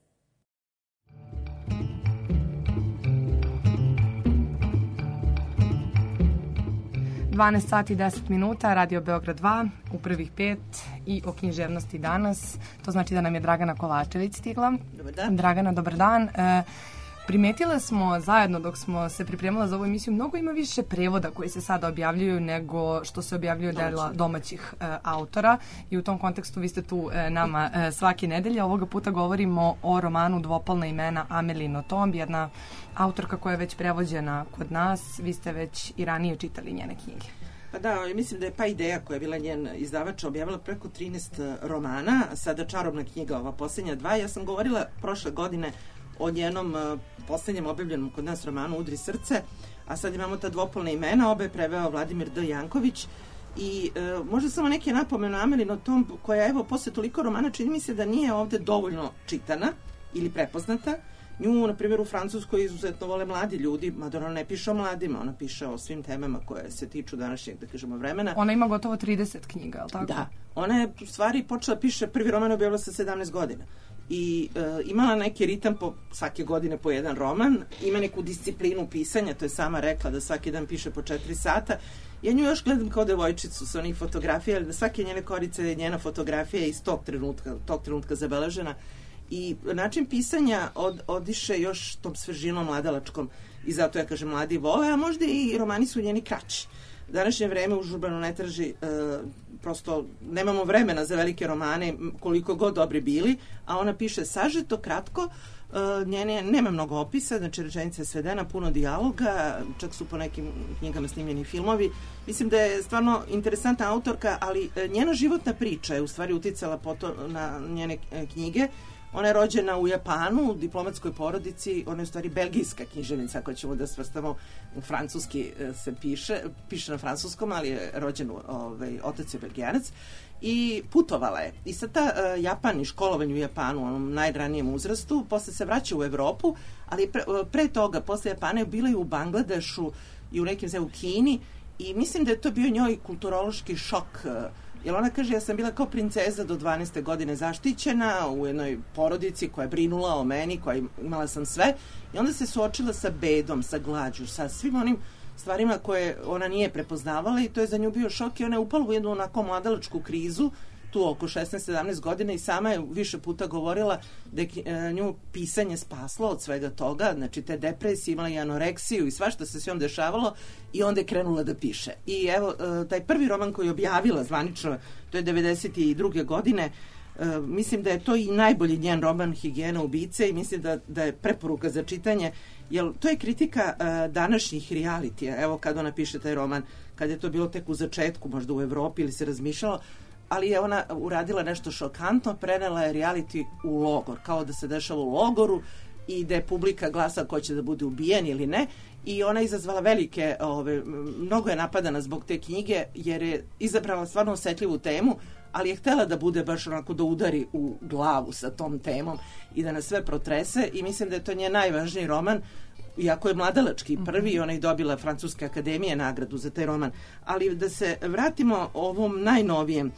12 sati i 10 minuta, Radio Beograd 2, u prvih 5 i o književnosti danas. To znači da nam je Dragana Kovačević stigla. Dobar dan. Dragana, dobar dan. Primetile smo zajedno dok smo se pripremala za ovu emisiju, mnogo ima više prevoda koji se sada objavljuju nego što se objavljuju dela domaćih autora i u tom kontekstu vi ste tu nama svake nedelje. Ovoga puta govorimo o romanu Dvopolna imena Amelie Nothomb, jedna autorka koja je već prevođena kod nas. Vi ste već i ranije čitali njene knjige. Pa da, mislim da je Pa Ideja, koja je bila njen izdavač, objavila preko 13 romana, sada čarobna knjiga, ova posljednja 2. Ja sam govorila prošle godine o njenom posljednjem objavljenom kod nas romanu Udri srce, a sad imamo ta Dvopolna imena, obe je preveo Vladimir D. Janković i možda samo neke napomenu Amelie Nothomb, koja evo posle toliko romana čini mi se da nije ovde dovoljno čitana ili prepoznata. Nju, na primjer, u Francuskoj izuzetno vole mladi ljudi, mada ona ne piše o mladima, ona piše o svim temama koje se tiču današnjeg, da kažemo, vremena. Ona ima gotovo 30 knjiga, je li tako? Da. Ona je u stvari počela piše, prvi roman objavila sa 17 godina. I imala neki ritam svake godine po jedan roman, ima neku disciplinu pisanja, to je sama rekla da svaki dan piše po 4 sata. Ja nju još gledam kao devojčicu sa onih fotografija, ali na svake njene korice je njena fotografija iz tog trenutka zabeležena. I način pisanja odiše još tom svežinom mladalačkom i zato ja kažem mladi vole, a možda i romani su njeni kraći. Današnje vreme užurbano ne traži, prosto nemamo vremena za velike romane, koliko god dobri bili, a ona piše sažeto, kratko, njene nema mnogo opisa, znači rečenica je svedena, puno dijaloga, čak su po nekim knjigama snimljeni filmovi. Mislim da je stvarno interesantna autorka, ali njena životna priča je u stvari uticala na njene knjige. Ona je rođena u Japanu, u diplomatskoj porodici, ona je u stvari belgijska književnica, ako ćemo da svrstamo, francuski se piše na francuskom, ali je rođen, otac je belgijanac, i putovala je. I sad ta Japan i školovanje u Japanu, u onom najranijem uzrastu, posle se vraća u Evropu, ali pre toga, posle Japana je bila i u Bangladešu i u nekim u Kini, i mislim da je to bio njoj kulturološki šok. Jer ona kaže, ja sam bila kao princeza do 12. godine zaštićena u jednoj porodici koja je brinula o meni, koja imala sam sve, i onda se suočila sa bedom, sa glađu, sa svim onim stvarima koje ona nije prepoznavala i to je za nju bio šok i ona je upala u jednu onako mladalačku krizu, tu oko 16-17 godina, i sama je više puta govorila da je nju pisanje spaslo od svega toga, znači te depresije, imala i anoreksiju i svašta se s njom dešavalo i onda je krenula da piše. I evo, taj prvi roman koji je objavila zvanično, to je 92. godine, mislim da je to i najbolji njen roman Higijena ubice i mislim da je preporuka za čitanje, jer to je kritika današnjih realitija. Evo kad ona piše taj roman, kad je to bilo tek u začetku, možda u Evropi ili se razmišljalo, ali je ona uradila nešto šokantno, prenela je reality u logor, kao da se dešava u logoru i da je publika glasa ko će da bude ubijen ili ne, i ona je izazvala velike, mnogo je napadana zbog te knjige, jer je izabrala stvarno osetljivu temu, ali je htela da bude baš onako da udari u glavu sa tom temom i da nas sve protrese, i mislim da je to njen najvažniji roman, iako je mladalački prvi, ona je dobila Francuske akademije nagradu za taj roman. Ali da se vratimo ovom najnovijem,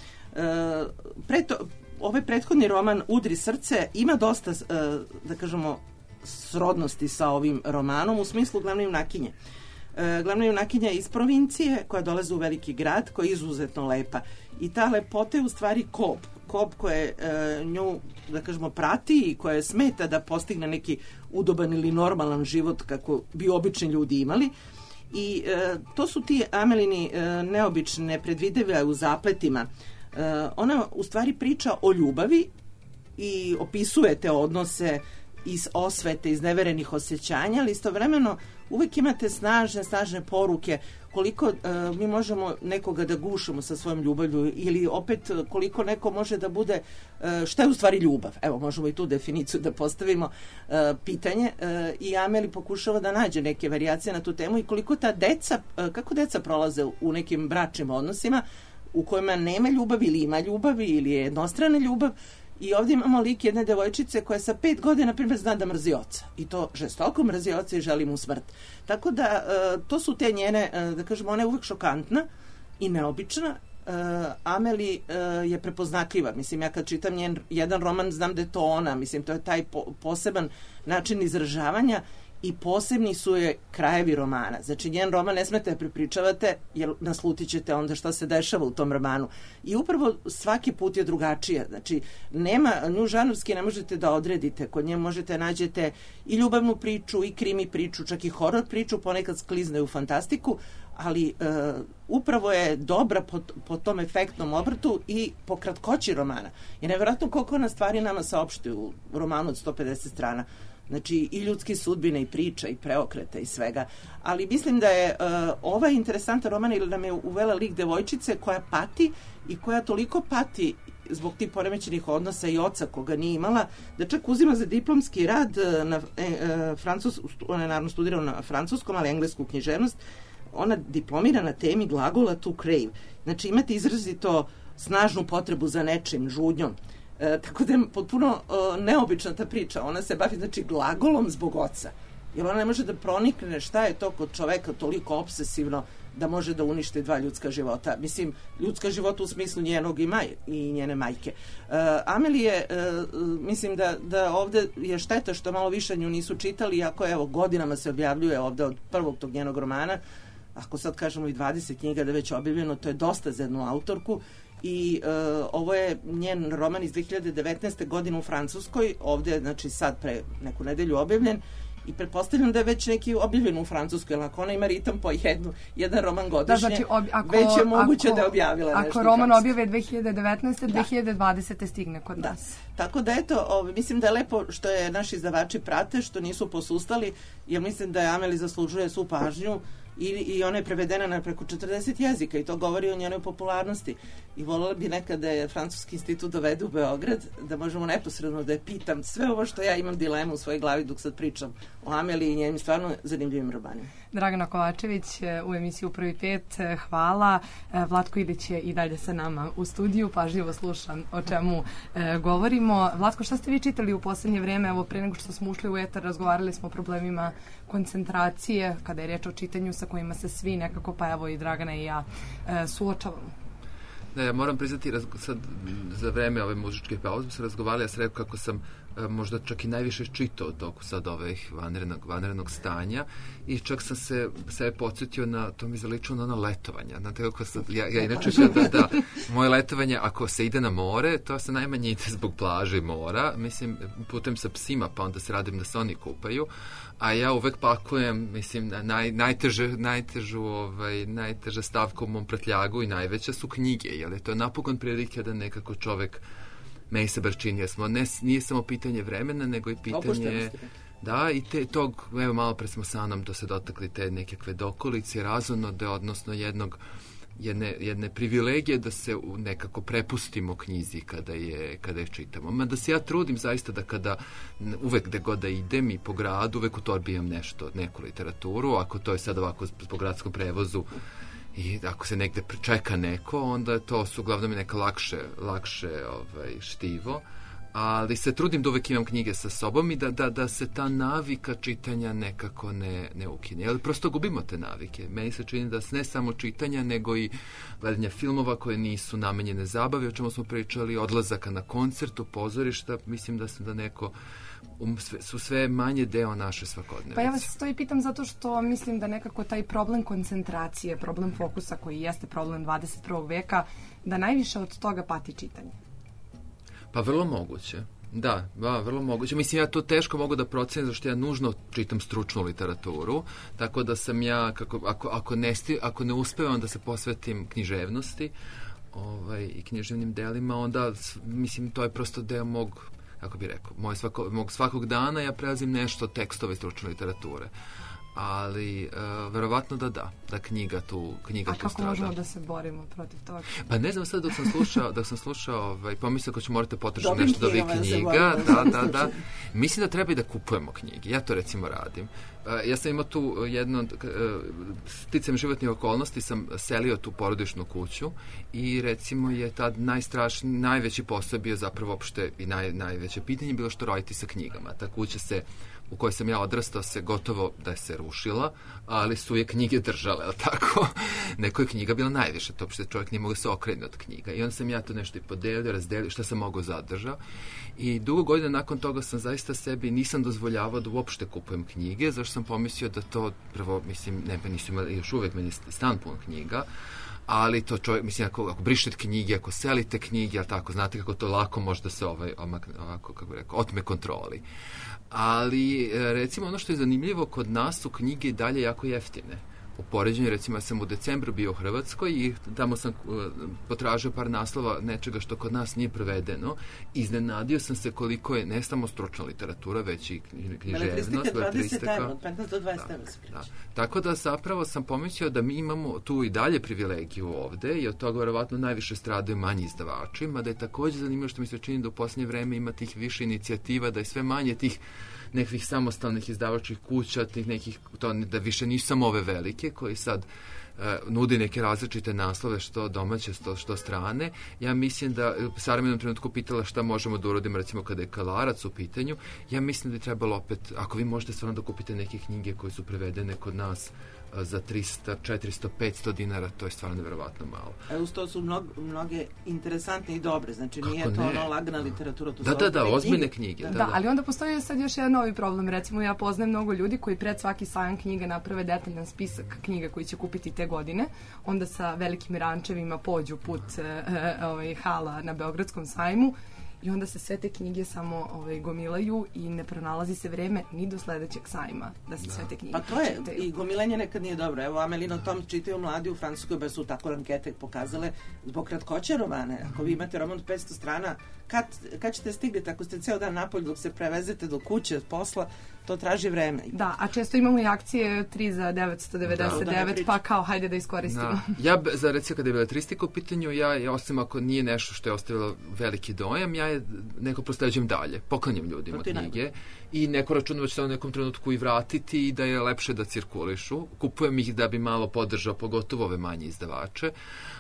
ovaj prethodni roman Udri srce ima dosta, da kažemo, srodnosti sa ovim romanom u smislu glavne junakinje. Glavna junakinja je iz provincije koja dolazi u veliki grad, koja je izuzetno lepa. I ta lepota je u stvari Kob koje nju, da kažemo, prati i koje smeta da postigne neki udoban ili normalan život kako bi obični ljudi imali. I to su ti Amelini neobične, nepredvidive u zapletima. Ona u stvari priča o ljubavi i opisuje te odnose iz osvete, iz neverenih osjećanja, ali istovremeno uvek imate snažne poruke koliko mi možemo nekoga da gušimo sa svojom ljubavlju ili opet koliko neko može da bude, šta je u stvari ljubav? Evo, možemo i tu definiciju da postavimo pitanje i Ameli pokušava da nađe neke varijacije na tu temu i koliko ta deca, kako deca prolaze u nekim bračnim odnosima u kojima nema ljubavi ili ima ljubavi ili je jednostrana ljubav. I ovdje imamo lik jedne devojčice koja sa 5 godina, na primjer, zna da mrzi oca. I to žestoko mrzi oca i želi mu smrt. Tako da, to su te njene, da kažemo, ona je uvek šokantna i neobična. Ameli je prepoznatljiva. Mislim, ja kad čitam njen jedan roman, znam da je to ona. Mislim, to je taj poseban način izražavanja i posebni su je krajevi romana. Znači, njen roman ne smete da prepričavate, jer naslutit ćete onda šta se dešava u tom romanu. I upravo svaki put je drugačija. Znači, nju žanrovski ne možete da odredite. Kod nje možete nađete i ljubavnu priču, i krimi priču, čak i horor priču, ponekad sklizne u fantastiku, ali upravo je dobra po tom efektnom obrtu i po kratkoći romana. I nevjerojatno koliko ona stvari nama saopšti u romanu od 150 strana. Znači, i ljudske sudbine, i priča, i preokreta, i svega. Ali mislim da je ovaj interesantan roman ili nam je uvela lik devojčice koja pati i koja toliko pati zbog tih poremećenih odnosa i oca koga nije imala, da čak uzima za diplomski rad ona je naravno studirala na francuskom, ali englesku književnost. Ona diplomira na temi glagola to crave. Znači, imate izrazito snažnu potrebu za nečim, žudnjom. Tako da je potpuno neobična ta priča. Ona se bavi, znači, glagolom zbog oca. Jer ona ne može da pronikne šta je to kod čoveka toliko obsesivno da može da uništi 2 ljudska života. Mislim, ljudska života u smislu njenog i njene majke. Amelije, mislim da ovde je šteta što malo više nju nisu čitali, iako evo godinama se objavljuje ovde od prvog tog njenog romana. Ako sad kažemo i 20 knjiga da je već objavljeno, to je dosta za jednu autorku. I ovo je njen roman iz 2019. godine u Francuskoj, ovdje, znači sad pre neku nedelju objavljen i pretpostavljam da je već neki objavljen u Francuskoj, jer ako ona ima ritam po jedan roman godišnje, znači, već je moguće da je objavila nešto. Ako roman objave 2019. 2020. stigne kod nas. Tako da eto, mislim da je lepo što je naši izdavači prate, što nisu posustali, jer mislim da je Ameli zaslužuje svu pažnju i ona je prevedena na preko 40 jezika i to govori o njenoj popularnosti. I voljela bi nekad da je Francuski institut dovede u Beograd, da možemo neposredno da je pitam sve ovo što ja imam dilemu u svojoj glavi dok sad pričam o Ameli i njenim stvarno zanimljivim romanima. Dragana Kovačević u emisiju Prvi pet, hvala. Vlatko Ilić je i dalje sa nama u studiju, pažljivo slušam o čemu govorimo. Vlatko, šta ste vi čitali u poslednje vreme? Evo, pre nego što smo ušli u etar, razgovarali smo o problemima koncentracije, kada je reč o čitanju sa kojima se svi nekako, pa evo i Dragana i ja, suočavamo. Da, ja moram priznati, sad za vreme ove muzičke pauze se razgovarali, ja sam rekao kako sam možda čak i najviše čitao u toku sad ovih vanrednog stanja i čak sam se podsjetio na, to mi zaličilo na letovanja. Znate kako sad, ja inače da moje letovanje, ako se ide na more, to se najmanje ide zbog plaže i mora, mislim, putujem sa psima, pa onda se radim da se oni kupaju, a ja uvek pakujem, mislim, najteža stavka u mom prtljagu i najveća su knjige, jer je to napokon prilike da nekako čovek meni se bar čini, nije samo pitanje vremena, nego i pitanje... Da, i tog, evo malo pre smo sa Anom to se dotakli te nekakve dokolice, razonode, odnosno jedne privilegije da se nekako prepustimo knjizi kada je čitamo. Ma da se ja trudim zaista da kada uvek gde god da idem i po gradu, uvek u torbi imam neku literaturu, ako to je sad ovako po gradskom prevozu i ako se negde čeka neko, onda to su uglavnom neka lakše štivo, ali se trudim da uvek imam knjige sa sobom i da se ta navika čitanja nekako ne ukine. Ali prosto gubimo te navike. Meni se čini da ne samo čitanja, nego i gledanja filmova koje nisu namenjene zabavi, o čemu smo pričali, odlazaka na koncert, u pozorišta, mislim da neko su sve manje deo naše svakodnevice. Pa ja vas to i pitam zato što mislim da nekako taj problem koncentracije, problem fokusa koji jeste problem 21. veka, da najviše od toga pati čitanje. Pa vrlo moguće. Da, vrlo moguće. Mislim, ja to teško mogu da procenim, zašto ja nužno čitam stručnu literaturu, tako da sam ja, ako ne uspevam da se posvetim književnosti i književnim delima, onda, mislim, to je prosto deo mog, kako bih rekao, mog svakog dana ja prelazim nešto tekstove stručne literature. ali verovatno da knjiga tu strada. A kako možemo da se borimo protiv toga? Pa ne znam, sad dok sam slušao pomislio ko ću morate potražiti nešto do ovih knjiga. Da. Mislim da treba i da kupujemo knjige. Ja to recimo radim. Ja sam imao tu jedno, sticajem životnih okolnosti sam selio tu porodičnu kuću i recimo je tad najveći posao bio zapravo opšte i najveće pitanje bilo što roditi sa knjigama. Ta kuća u kojoj sam ja odrastao se gotovo da se rušila, ali su je knjige držale, ali tako? Neko je knjiga bila najviše, to uopšte čovjek nije mogao se okrenuti od knjiga. I onda sam ja to nešto i podelio, razdelio, šta sam mogao zadržao. I dugo godina nakon toga sam zaista sebi nisam dozvoljavao da uopšte kupujem knjige, zašto sam pomislio da to, prvo, mislim, nisu imali, još uvek meni stan pun knjiga, ali to čovjek, mislim, ako brišete knjige, ako selite knjige, ali tako, znate kako to lako može da se ovako, kako bih rekao, otme kontroli. Ali, recimo, ono što je zanimljivo, kod nas su knjige i dalje jako jeftine. U poređenju, recimo, ja sam u decembru bio u Hrvatskoj i tamo sam potražio par naslova nečega što kod nas nije prevedeno. Iznenadio sam se koliko je ne samo stručna literatura, već i književnost, beletristika. Od 15 do 20 evra se priča. Tako da zapravo sam pomislio da mi imamo tu i dalje privilegiju ovde i od toga verovatno najviše stradaju manji izdavači, mada je takođe zanimljivo što mi se čini da u posljednje vreme ima tih više inicijativa, da je sve manje tih nekih samostalnih izdavačkih kuća, tih nekih, da više nisu samo ove velike koji sad nudi neke različite naslove, što domaće, što strane. Ja mislim da, Sara me jednom trenutku pitala šta možemo da uradimo, recimo kada je Kalarac u pitanju, ja mislim da je trebalo opet, ako vi možete stvarno da kupite neke knjige koje su prevedene kod nas za 300, 400, 500 dinara, to je stvarno nevjerovatno malo. Uz to su mnoge interesantne i dobre, znači nije to ono lagana literatura, to su ozbiljne knjige. Da, ali onda postoji sad još jedan novi problem, recimo ja poznajem mnogo ljudi koji pred svaki sajam knjiga naprave detaljan spisak knjiga koji će kupiti te godine, onda sa velikim rančevima pođu put hala na Beogradskom sajmu i onda se sve te knjige samo gomilaju i ne pronalazi se vreme ni do sledećeg sajma da se sve te knjige Pa to je, i gomilanje nekad nije dobro. Evo, Amelino Tom čitaju mladi u Francuskoj, ba su tako ankete pokazale zbog kratkoće romane. Ako vi imate roman od 500 strana, kad ćete stigli, ako ste ceo dan napolju dok se prevezete do kuće, od posla, to traži vreme. Da, a često imamo i akcije 3 za 999, pa kao hajde da iskoristimo. Ja, za recimo kada je beletristika u pitanju, ja osim ako nije nešto što je ostavilo veliki dojam, ja je neko prosleđujem dalje, poklanjam ljudima knjige i neko računa će se u nekom trenutku i vratiti i da je lepše da cirkulišu. Kupujem ih da bi malo podržao, pogotovo ove manje izdavače,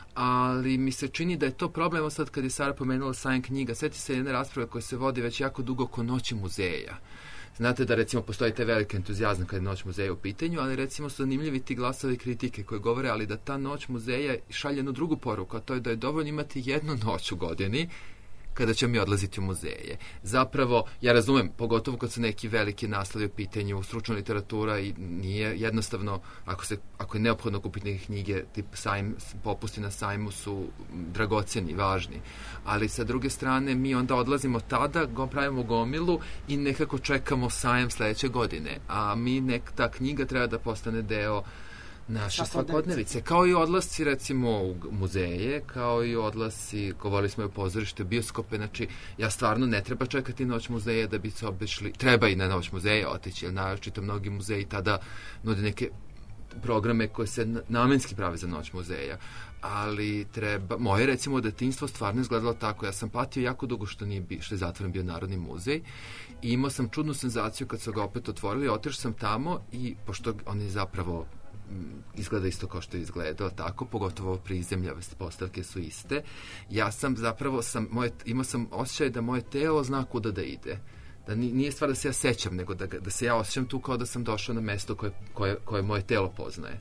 ali mi se čini da je to problem. Sad kad je Sara pomenula sajam knjiga, sjeti se jedne rasprave koje se vodi već jako dugo oko Noći muzeja. Znate da recimo postoji taj veliki entuzijazam kada je Noć muzeja u pitanju, ali recimo su zanimljivi ti glasovi kritike koji govore, ali da ta Noć muzeja šalje jednu drugu poruku, a to je da je dovoljno imati jednu noć u godini kada ćemo mi odlaziti u muzeje. Zapravo, ja razumem, pogotovo kad su neki veliki naslovi u pitanju, stručna literatura i nije jednostavno, ako je neophodno kupiti neke knjige, tip popusti na sajmu su dragoceni, važni. Ali sa druge strane, mi onda odlazimo tada, pravimo gomilu i nekako čekamo sajam sledeće godine. A ta knjiga treba da postane deo naše svakodnevice, kao i odlasci recimo u muzeje, kao i odlasci, govorili smo i o pozorište, bioskope, znači ja stvarno ne treba čekati Noć muzeja da bi se obišli, treba i na Noć muzeja otići, jer naročito mnogi muzeji tada nude neke programe koje se namenski prave za Noć muzeja, ali moje recimo detinjstvo stvarno izgledalo tako. Ja sam patio jako dugo što je zatvoren bio Narodni muzej i imao sam čudnu senzaciju kad su ga opet otvorili, otišao sam tamo i pošto oni zapravo izgleda isto kao što je izgledao, tako, pogotovo prizemlja, postavke su iste. Ja sam zapravo, imao sam osjećaj da moje telo zna kuda da ide. Da nije stvar da se ja sećam, nego da se ja osjećam tu kao da sam došao na mesto koje moje telo poznaje.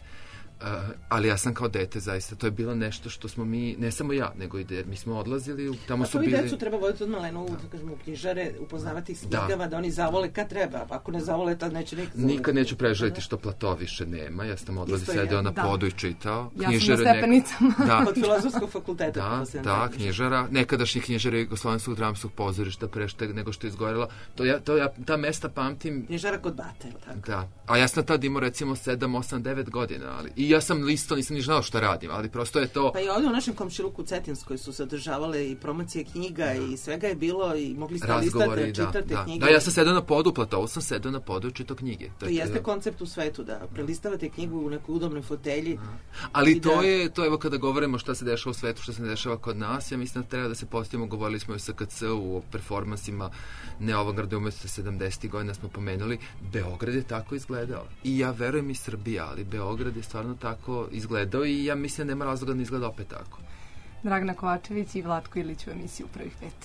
Ali ja sam kao dete, zaista, to je bilo nešto što smo mi, ne samo ja, nego i mi smo odlazili, tamo su bili... A to i decu treba voditi od malena u knjižare, upoznavati ih s knjigama, da oni zavole kad treba, ako ne zavole, tad neće nikad neću preželiti što Plato više nema, ja sam odlazio, sedeo na podu i čitao. Ja sam na stepenicama. Od filozofskog fakulteta. Da, knjižara, nekadašnji knjižare Jugoslovenskog dramskog pozorišta prešte nego što je izgorela. Ta mesta pamtim... Knjižara kod Bate, tako? Da, a ja sam tad imao recimo 7, 8, 9 godina, ali ja sam listo, nisam ni znao šta radim, ali prosto je to... Pa i ovdje u našem komšiluku Cetinskoj su se održavale i promocije knjiga i svega je bilo i mogli ste listati, čitate knjige. Da, ja sam sedao na podu, platovu sam sedao na podu i čitao knjige. To jeste koncept u svetu, da prelistavate knjigu u nekoj udobnoj fotelji. Ali to evo kada govorimo šta se dešava u svetu, šta se dešava kod nas, ja mislim da treba da se postavimo, govorili smo i sa SKC-u o performansima neavangardne umetnosti 70. godina smo pomenuli, Beograd je tako izgledao. I ja verujem i Srbija, ali Beograd je stvarno tako izgledao i ja mislim da nema razloga da izgleda opet tako. Dragana Kovačević i Vlatko Ilić u emisiji U prvih 5.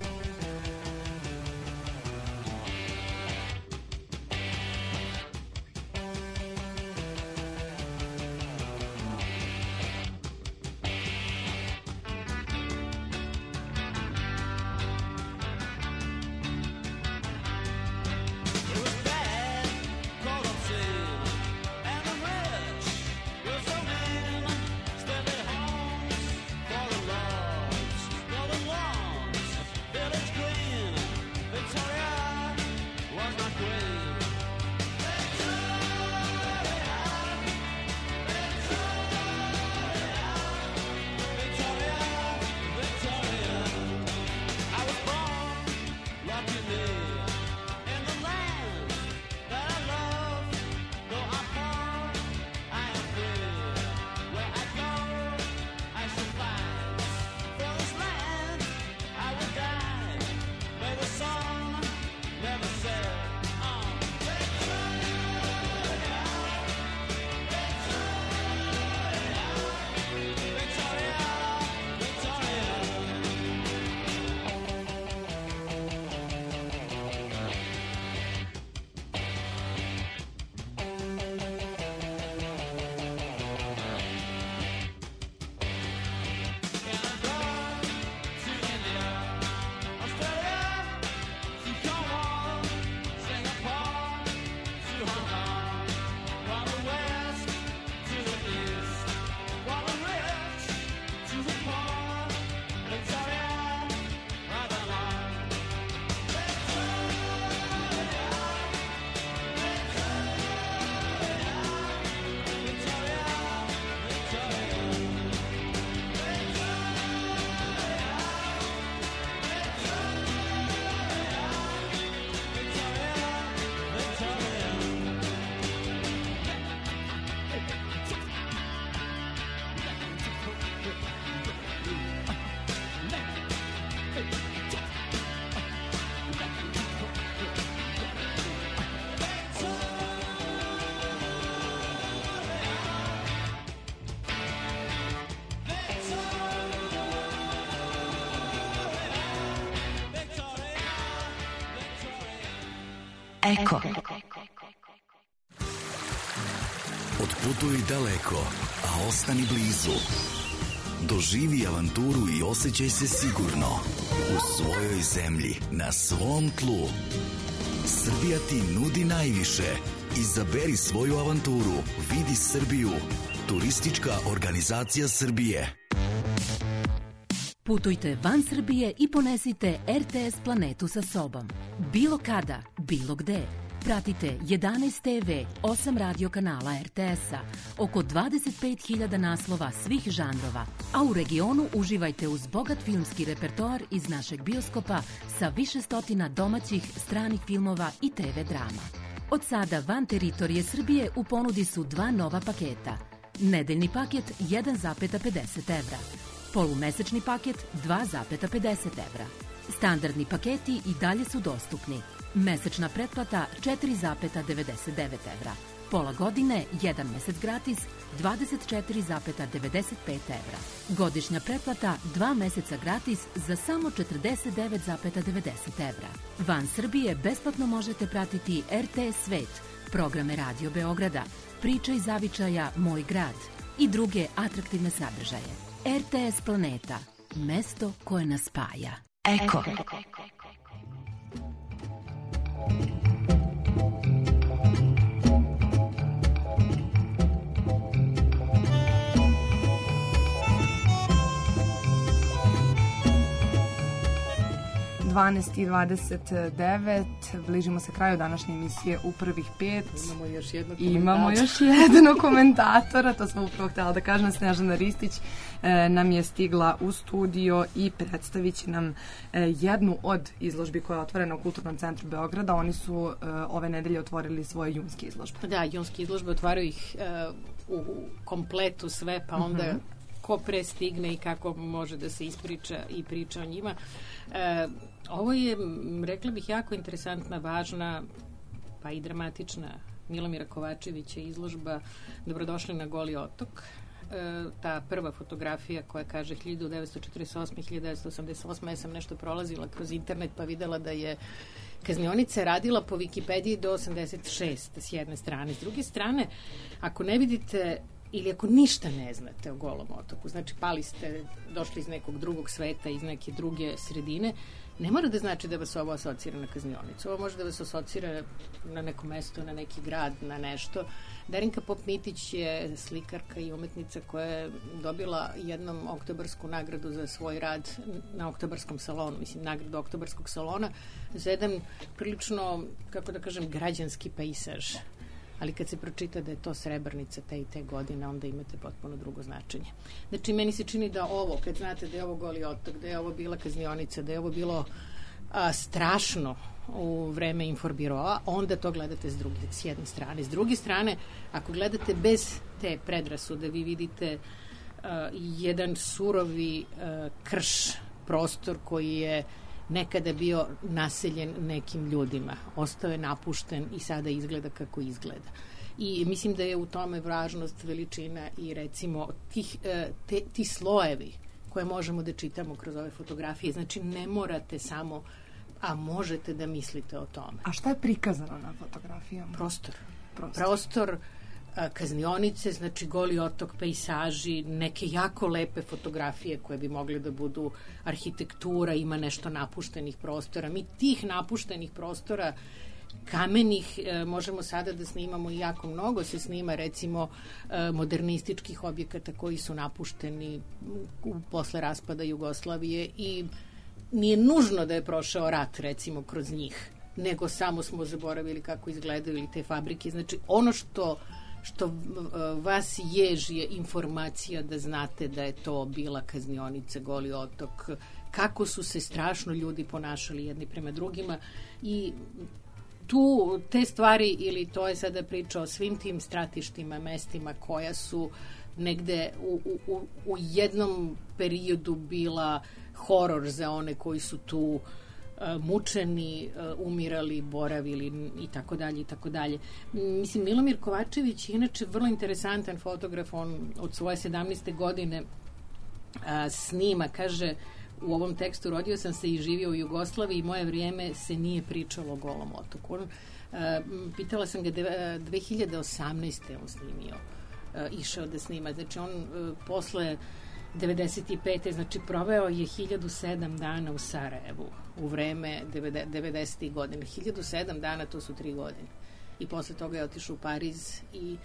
Eko. Otputuj daleko, a ostani blizu. Doživi avanturu i osjećaj se sigurno u svojoj zemlji, na svom tlu. Srbija ti nudi najviše. Izaberi svoju avanturu. Vidi Srbiju. Turistička organizacija Srbije. Putujte van Srbije i ponesite RTS planetu sa sobom. Bilo kada, bilo gde. Pratite 11 TV, 8 radio kanala RTS-a, oko 25.000 naslova svih žanrova, a u regionu uživajte uz bogat filmski repertoar iz našeg bioskopa sa više stotina domaćih, stranih filmova i TV drama. Od sada van teritorije Srbije u ponudi su dva nova paketa. Nedeljni paket 1,50 evra. Polumesečni paket 2,50 evra. Standardni paketi i dalje su dostupni. Mesečna pretplata 4,99 evra. Pola godine, 1 mesec gratis, 24,95 evra. Godišnja pretplata 2 meseca gratis za samo 49,90 evra. Van Srbije besplatno možete pratiti RTS Svet, programe Radio Beograda, Priče iz zavičaja Moj grad i druge atraktivne sadržaje. RTS Planeta, mesto koje nas spaja. Eko. 12:29, bližimo se kraju današnje emisije U prvih 5. Imamo još jednog komentatora, to smo upravo htjela da kažem, Snežana Ristić nam je stigla u studio i predstavit će nam jednu od izložbi koja je otvorena u Kulturnom centru Beograda. Oni su ove nedelje otvorili svoje junske izložbe. Da, junske izložbe otvaraju ih u kompletu sve, pa onda ko pre stigne i kako može da se ispriča i priča o njima. Ovo je, rekla bih, jako interesantna, važna, pa i dramatična Milomira Kovačevića izložba Dobrodošli na Goli otok. Ta prva fotografija koja kaže 1948-1988, ja sam nešto prolazila kroz internet pa videla da je kaznionica radila po Wikipediji do 86 s jedne strane. S druge strane, ako ne vidite ili ako ništa ne znate o Golom otoku, znači pali ste, došli iz nekog drugog sveta, iz neke druge sredine, ne mora da znači da vas ovo asocira na kaznionicu. Ovo može da vas asocira na neko mesto, na neki grad, na nešto. Darinka Pop-Mitić je slikarka i umetnica koja je dobila jednom oktobarsku nagradu za svoj rad na oktobarskom salonu, mislim, nagradu oktobarskog salona za jedan prilično, kako da kažem, građanski pejsaž. Ali kad se pročita da je to Srebrnica te i te godine, onda imate potpuno drugo značenje. Znači, meni se čini da ovo, kad znate da je ovo Goli otok, da je ovo bila kaznionica, da je ovo bilo strašno u vreme Inforbiroa, onda to gledate s jedne strane. S druge strane, ako gledate bez te predrasude, vi vidite jedan surovi krš, prostor koji je nekada bio naseljen nekim ljudima. Ostao je napušten i sada izgleda kako izgleda. I mislim da je u tome važnost, veličina i recimo ti slojevi koje možemo da čitamo kroz ove fotografije. Znači ne morate samo, a možete da mislite o tome. A šta je prikazano na fotografijama? Prostor, kaznionice, znači Goli otok, pejsaži, neke jako lepe fotografije koje bi mogle da budu arhitektura, ima nešto napuštenih prostora. Mi tih napuštenih prostora kamenih možemo sada da snimamo i jako mnogo se snima, recimo modernističkih objekata koji su napušteni posle raspada Jugoslavije i nije nužno da je prošao rat recimo kroz njih, nego samo smo zaboravili kako izgledaju ili te fabrike. Znači ono što vas ježi je informacija da znate da je to bila kaznionica, Goli otok, kako su se strašno ljudi ponašali jedni prema drugima i tu te stvari, ili to je sada priča o svim tim stratištima, mestima koja su negde u jednom periodu bila horor za one koji su tu mučeni, umirali, boravili i tako dalje i tako dalje. Mislim, Milomir Kovačević je inače vrlo interesantan fotograf, on od svoje 17. godine snima, kaže u ovom tekstu, rodio sam se i živio u Jugoslaviji i moje vrijeme se nije pričalo o Golom otoku. Pitala sam ga 2018. on snimio, išao da snima, znači on posle 95. znači proveo je 1007 dana u Sarajevu u vreme 90. godina. 1007 dana, to su 3 godine. I posle toga je otišao u Pariz i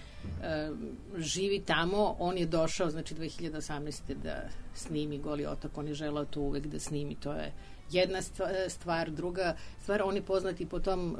živi tamo. On je došao, znači 2018. da snimi Goli otok. On je želao to uvek da snimi. To je jedna stvar. Druga stvar, on je poznati po tom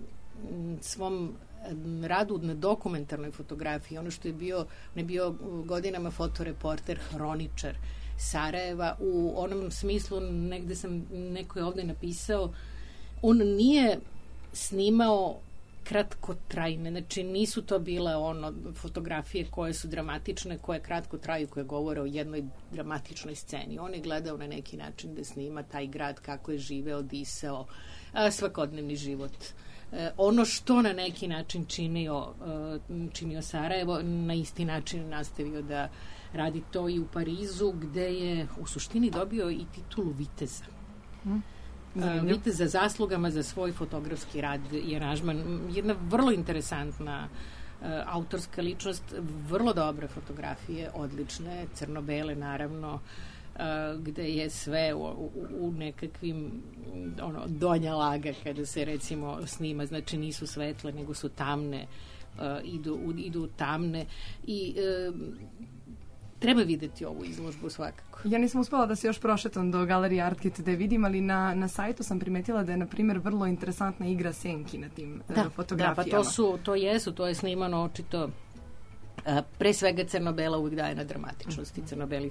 svom radu na dokumentarnoj fotografiji, ono što je bio, on je bio godinama fotoreporter, hroničar Sarajeva, u onom smislu, negde sam, neko je ovde napisao, on nije snimao kratkotrajne, znači nisu to bile fotografije koje su dramatične, koje kratko traju, koje govore o jednoj dramatičnoj sceni. On je gledao na neki način da snima taj grad, kako je živeo, disao, svakodnevni život. Ono što na neki način činio Sarajevo, na isti način nastavio da radi to i u Parizu, gde je u suštini dobio i titulu viteza. Viteza zaslugama za svoj fotografski rad i aranžman. Jedna vrlo interesantna autorska ličnost, vrlo dobre fotografije, odlične, crno-bele naravno, gde je sve u nekakvim donja laga kada se recimo snima, znači nisu svetle nego su tamne, idu tamne i treba videti ovu izložbu svakako. Ja nisam uspela da se još prošetam do galerije Artkit da je vidim, ali na sajtu sam primetila da je, na primjer, vrlo interesantna igra senki na tim fotografijama. Da, pa to je snimano očito. Pre svega crno-bela uvijek daje na dramatičnosti, crno-beli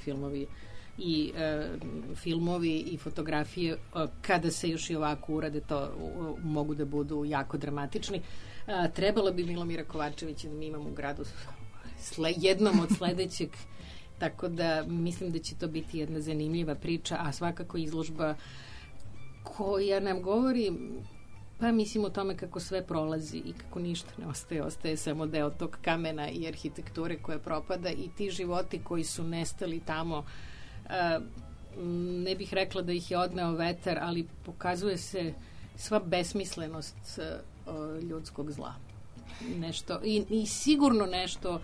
filmovi i fotografije, kada se još i ovako urade, to mogu da budu jako dramatični. Trebalo bi Milomira Kovačevića da mi imamo u gradu jednom od sledećeg, tako da mislim da će to biti jedna zanimljiva priča, a svakako izložba koja nam govori, pa mislim o tome kako sve prolazi i kako ništa ne ostaje samo deo tog kamena i arhitekture koja propada i ti životi koji su nestali tamo. Ne bih rekla da ih je odneo vetar, ali pokazuje se sva besmislenost ljudskog zla. Nešto, i sigurno nešto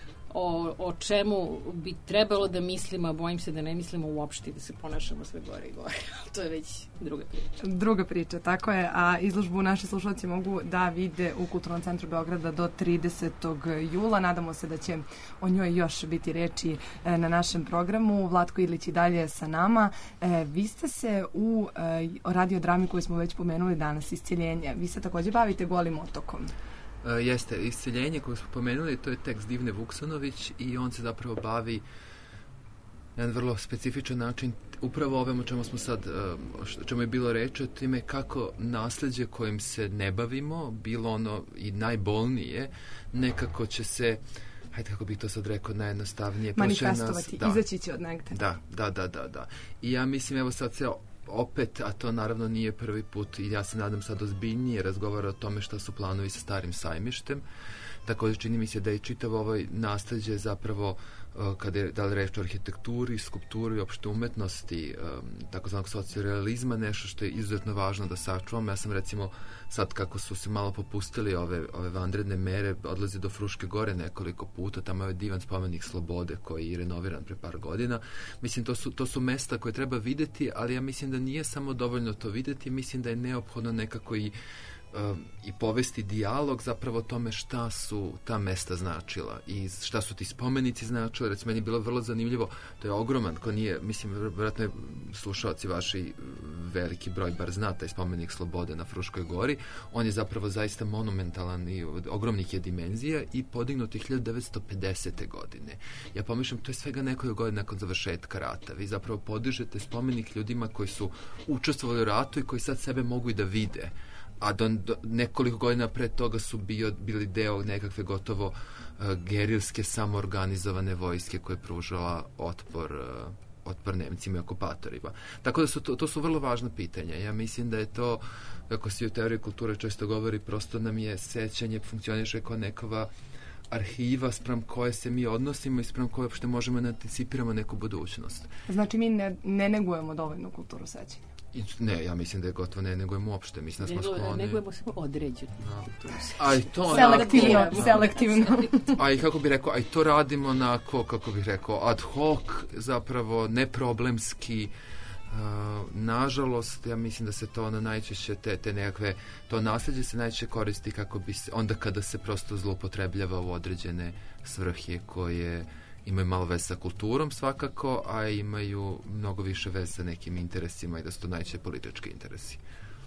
o čemu bi trebalo da mislimo, a bojim se da ne mislimo uopšte, da se ponašamo sve gore i gore. To je već druga priča. Tako je, a izložbu naši slušalci mogu da vide u Kulturnom centru Beograda do 30. jula. Nadamo se da će o njoj još biti reči na našem programu. Vlatko Ilić i dalje sa nama. Vi ste se u radiodrami koju smo već pomenuli danas, Isceljenje, vi se takođe bavite Golim otokom. Jeste, Isceljenje koje smo pomenuli, to je tekst Divne Vuksanović i on se zapravo bavi na jedan vrlo specifičan način upravo ovim o čemu smo sad, o čemu je bilo reči, o time kako nasleđe kojim se ne bavimo, bilo ono i najbolnije, nekako će se, hajde kako bih to sad rekao najjednostavnije, manifestovati, izaći će od negde. Da. I ja mislim, evo sad se opet, a to naravno nije prvi put i ja se nadam sad ozbiljnije razgovara o tome šta su planovi sa Starim sajmištem. Također čini mi se da je čitav ovaj nasleđe zapravo kada je da li reč o arhitekturi, skulpturi, opšte umetnosti, takozvanog sociorealizma, nešto što je izuzetno važno da sačuvamo. Ja sam recimo sad kako su se malo popustili ove vanredne mere, odlazi do Fruške gore nekoliko puta, tamo je divan spomenik Slobode koji je renoviran pre par godina. Mislim, to su mesta koje treba videti, ali ja mislim da nije samo dovoljno to videti, mislim da je neophodno nekako i povesti dijalog zapravo o tome šta su ta mesta značila i šta su ti spomenici značili. Recimo, meni je bilo vrlo zanimljivo, to je ogroman, ko nije, mislim, vjerojatno je slušalci vaši veliki broj bar zna taj spomenik Slobode na Fruškoj gori. On je zapravo zaista monumentalan i ogromnih je dimenzija i podignut je 1950. godine. Ja pomišljam, to je svega nekoliko godina nakon završetka rata. Vi zapravo podižete spomenik ljudima koji su učestvovali u ratu i koji sad sebe mogu i da vide. A do nekoliko godina pre toga su bili deo nekakve gotovo gerilske samoorganizovane vojske koje je pružala otpor Nemcima i okupatorima. Tako da to su vrlo važna pitanja. Ja mislim da je to, kako se u teoriji kulture često govori, prosto nam je sećanje funkcioniše kao nekova arhiva sprem koje se mi odnosimo i sprem koje uopšte možemo da anticipiramo neku budućnost. Znači mi ne negujemo dovoljno kulturu sećanja? Ne, ja mislim da je gotovo ne negujemo uopšte. Mislim da smo skloni. Negujemo samo određeno. Selektivno. A i kako bih rekao, a i to radimo onako, kako bih rekao, ad hoc, zapravo neproblemski. Nažalost, ja mislim da se to najčešće te nekakve, to nasljeđe se najčešće koristi kako bi se, onda kada se prosto zloupotrebljava u određene svrhe koje imaju malo veze sa kulturom svakako, a imaju mnogo više veze sa nekim interesima i da su to najčešće politički interesi.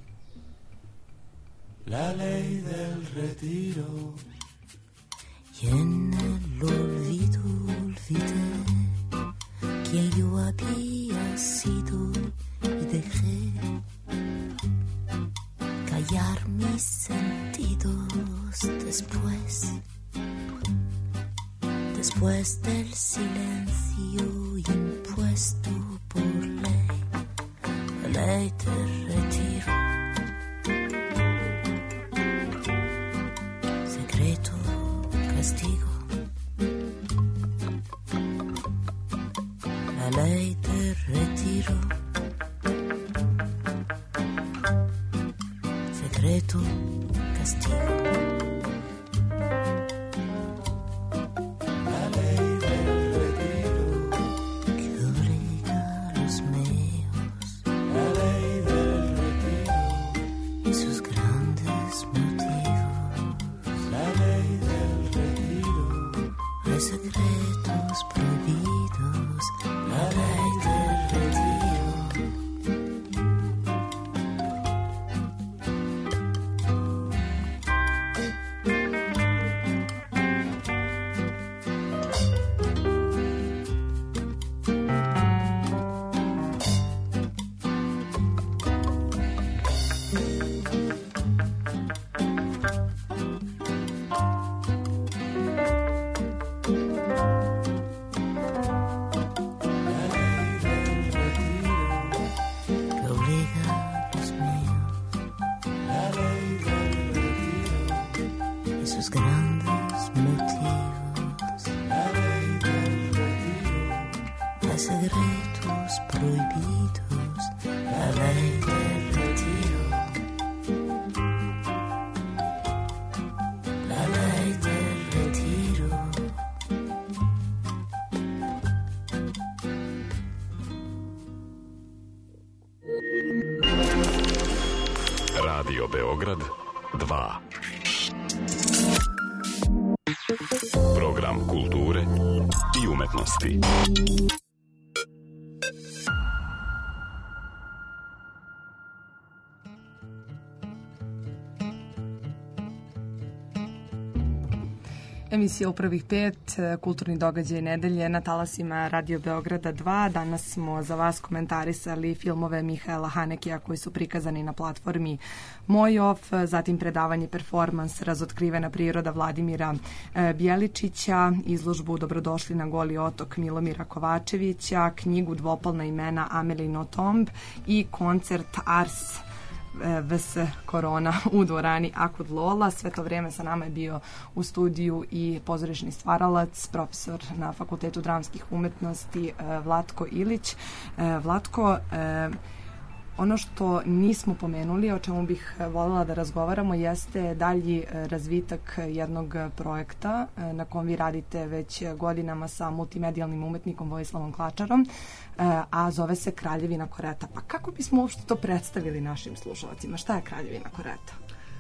La ley del retiro y en el olvido olvidé quien yo había sido y dejé callar mis sentidos después del silencio impuesto por ley, la ley del retiro, secreto, castigo, la ley del retiro, secreto, castigo. secretos prohibidos. secretos prohibidos, la ley del retiro, la ley del retiro. Radio Beograd 2. Program kulture i umetnosti. Emisija u prvih 5, kulturni događaj nedelje na talasima Radio Beograda 2. Danas smo za vas komentarisali filmove Mihaela Hanekija koji su prikazani na platformi Moj Off, zatim predavanje performans Razotkrivena priroda Vladimira Bjeličića, izložbu Dobrodošli na Goli otok Milomira Kovačevića, knjigu Dvopalna imena Amelie Nothomb i koncert Ars vs Korona u dvorani Akud Lola. Sve to vrijeme sa nama je bio u studiju i pozorišni stvaralac, profesor na Fakultetu dramskih umetnosti Vlatko Ilić. Vlatko, ono što nismo pomenuli, o čemu bih voljela da razgovaramo, jeste dalji razvitak jednog projekta na kom vi radite već godinama sa multimedijalnim umetnikom Vojislavom Klačarom, a zove se Kraljevina Koreta. Pa kako bismo uopšte to predstavili našim slušalcima? Šta je Kraljevina Koreta?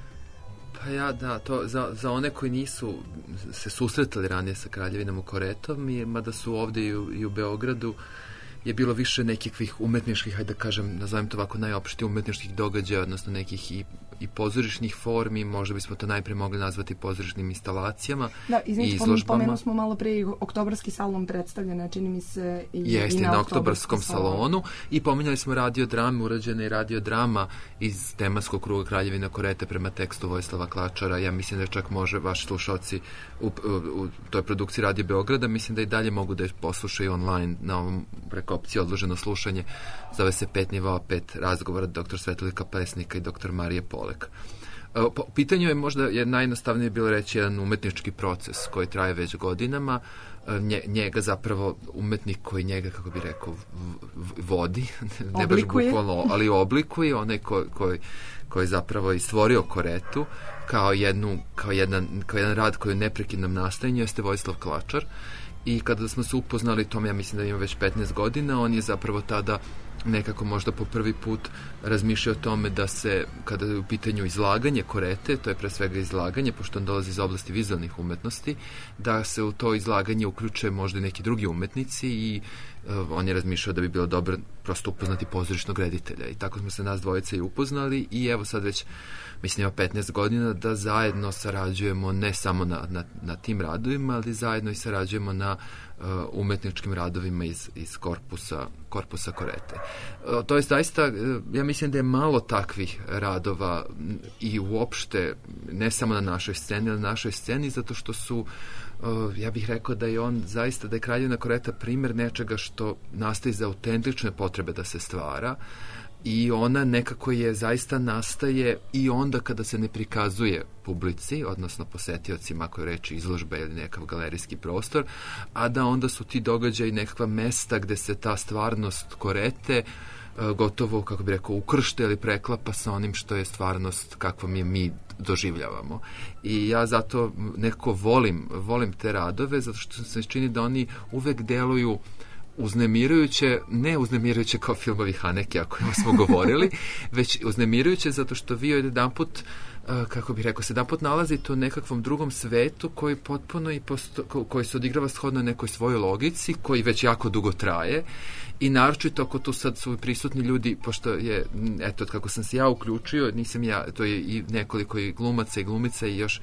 Pa to za one koji nisu se susretali ranije sa Kraljevinom Koretom, mada su ovde i u Beogradu, je bilo više nekih umetničkih, hajde da kažem, nazovem to ovako najopštije umetničkih događaja, odnosno nekih i pozorišnih formi, možda bismo to najprije mogli nazvati pozorišnim instalacijama i izložbama. Pomenu smo malo pre Oktobarski salon predstavljena, čini mi se i na Oktobarskom salonu. I pominjali smo radiodrame, urađena je radiodrama iz tematskog kruga Kraljevina Korete prema tekstu Vojislava Klačara. Ja mislim da čak može vaši slušalci u toj produkciji Radio Beograda, mislim da i dalje mogu da je poslušaju online na ovom preko opcije odloženo slušanje. Zove se 5 nivoa, 5 razgovora dr. Svetlika Pesnika i dr. Marije Polek. Pitanje je možda najjednostavnije bilo reći jedan umetnički proces koji traje već godinama. Njega zapravo umetnik koji njega, kako bi rekao, vodi, ne baš bukvalno, ali oblikuje, onaj koji zapravo i stvorio Koretu kao jedan rad koji je u neprekidnom nastajanju, jeste Vojislav Klačar. I kada smo se upoznali, tom ja mislim da ima već 15 godina, on je zapravo tada nekako možda po prvi put razmišljao o tome da se, kada je u pitanju izlaganje Korete, to je pre svega izlaganje, pošto on dolazi iz oblasti vizualnih umetnosti, da se u to izlaganje uključe možda i neki drugi umetnici i on je razmišljao da bi bilo dobro prosto upoznati pozorišnog reditelja. I tako smo se nas dvojica i upoznali i evo sad već, mislim, ima 15 godina da zajedno sarađujemo ne samo na tim radovima, ali zajedno i sarađujemo na umetničkim radovima iz korpusa Korete. To je zaista, ja mislim da je malo takvih radova i uopšte, ne samo na našoj sceni, ali na našoj sceni, zato što su, ja bih rekao da je on zaista, da je Kraljevina Koreta primer nečega što nastaje za autentične potrebe da se stvara i ona nekako je zaista nastaje i onda kada se ne prikazuje publici, odnosno posetiocima, ako je reč izložba ili nekav galerijski prostor, a da onda su ti događaji nekakva mesta gde se ta stvarnost Korete gotovo, kako bi rekao, ukršte ili preklapa sa onim što je stvarnost kakvom je mi doživljavamo. I ja zato nekako volim te radove, zato što se čini da oni uvek deluju uznemirujuće, ne uznemirujuće kao filmovi Hanekija o kojima smo govorili, već uznemirujuće zato što vi jedanput, kako bih rekao, se jedanput nalazite u nekakvom drugom svetu koji potpuno koji se odigrava shodno nekoj svojoj logici, koji već jako dugo traje i naročito ako tu sad su prisutni ljudi, pošto je, eto, kako sam se ja uključio, nisam ja, to je i nekoliko i glumaca i glumica i još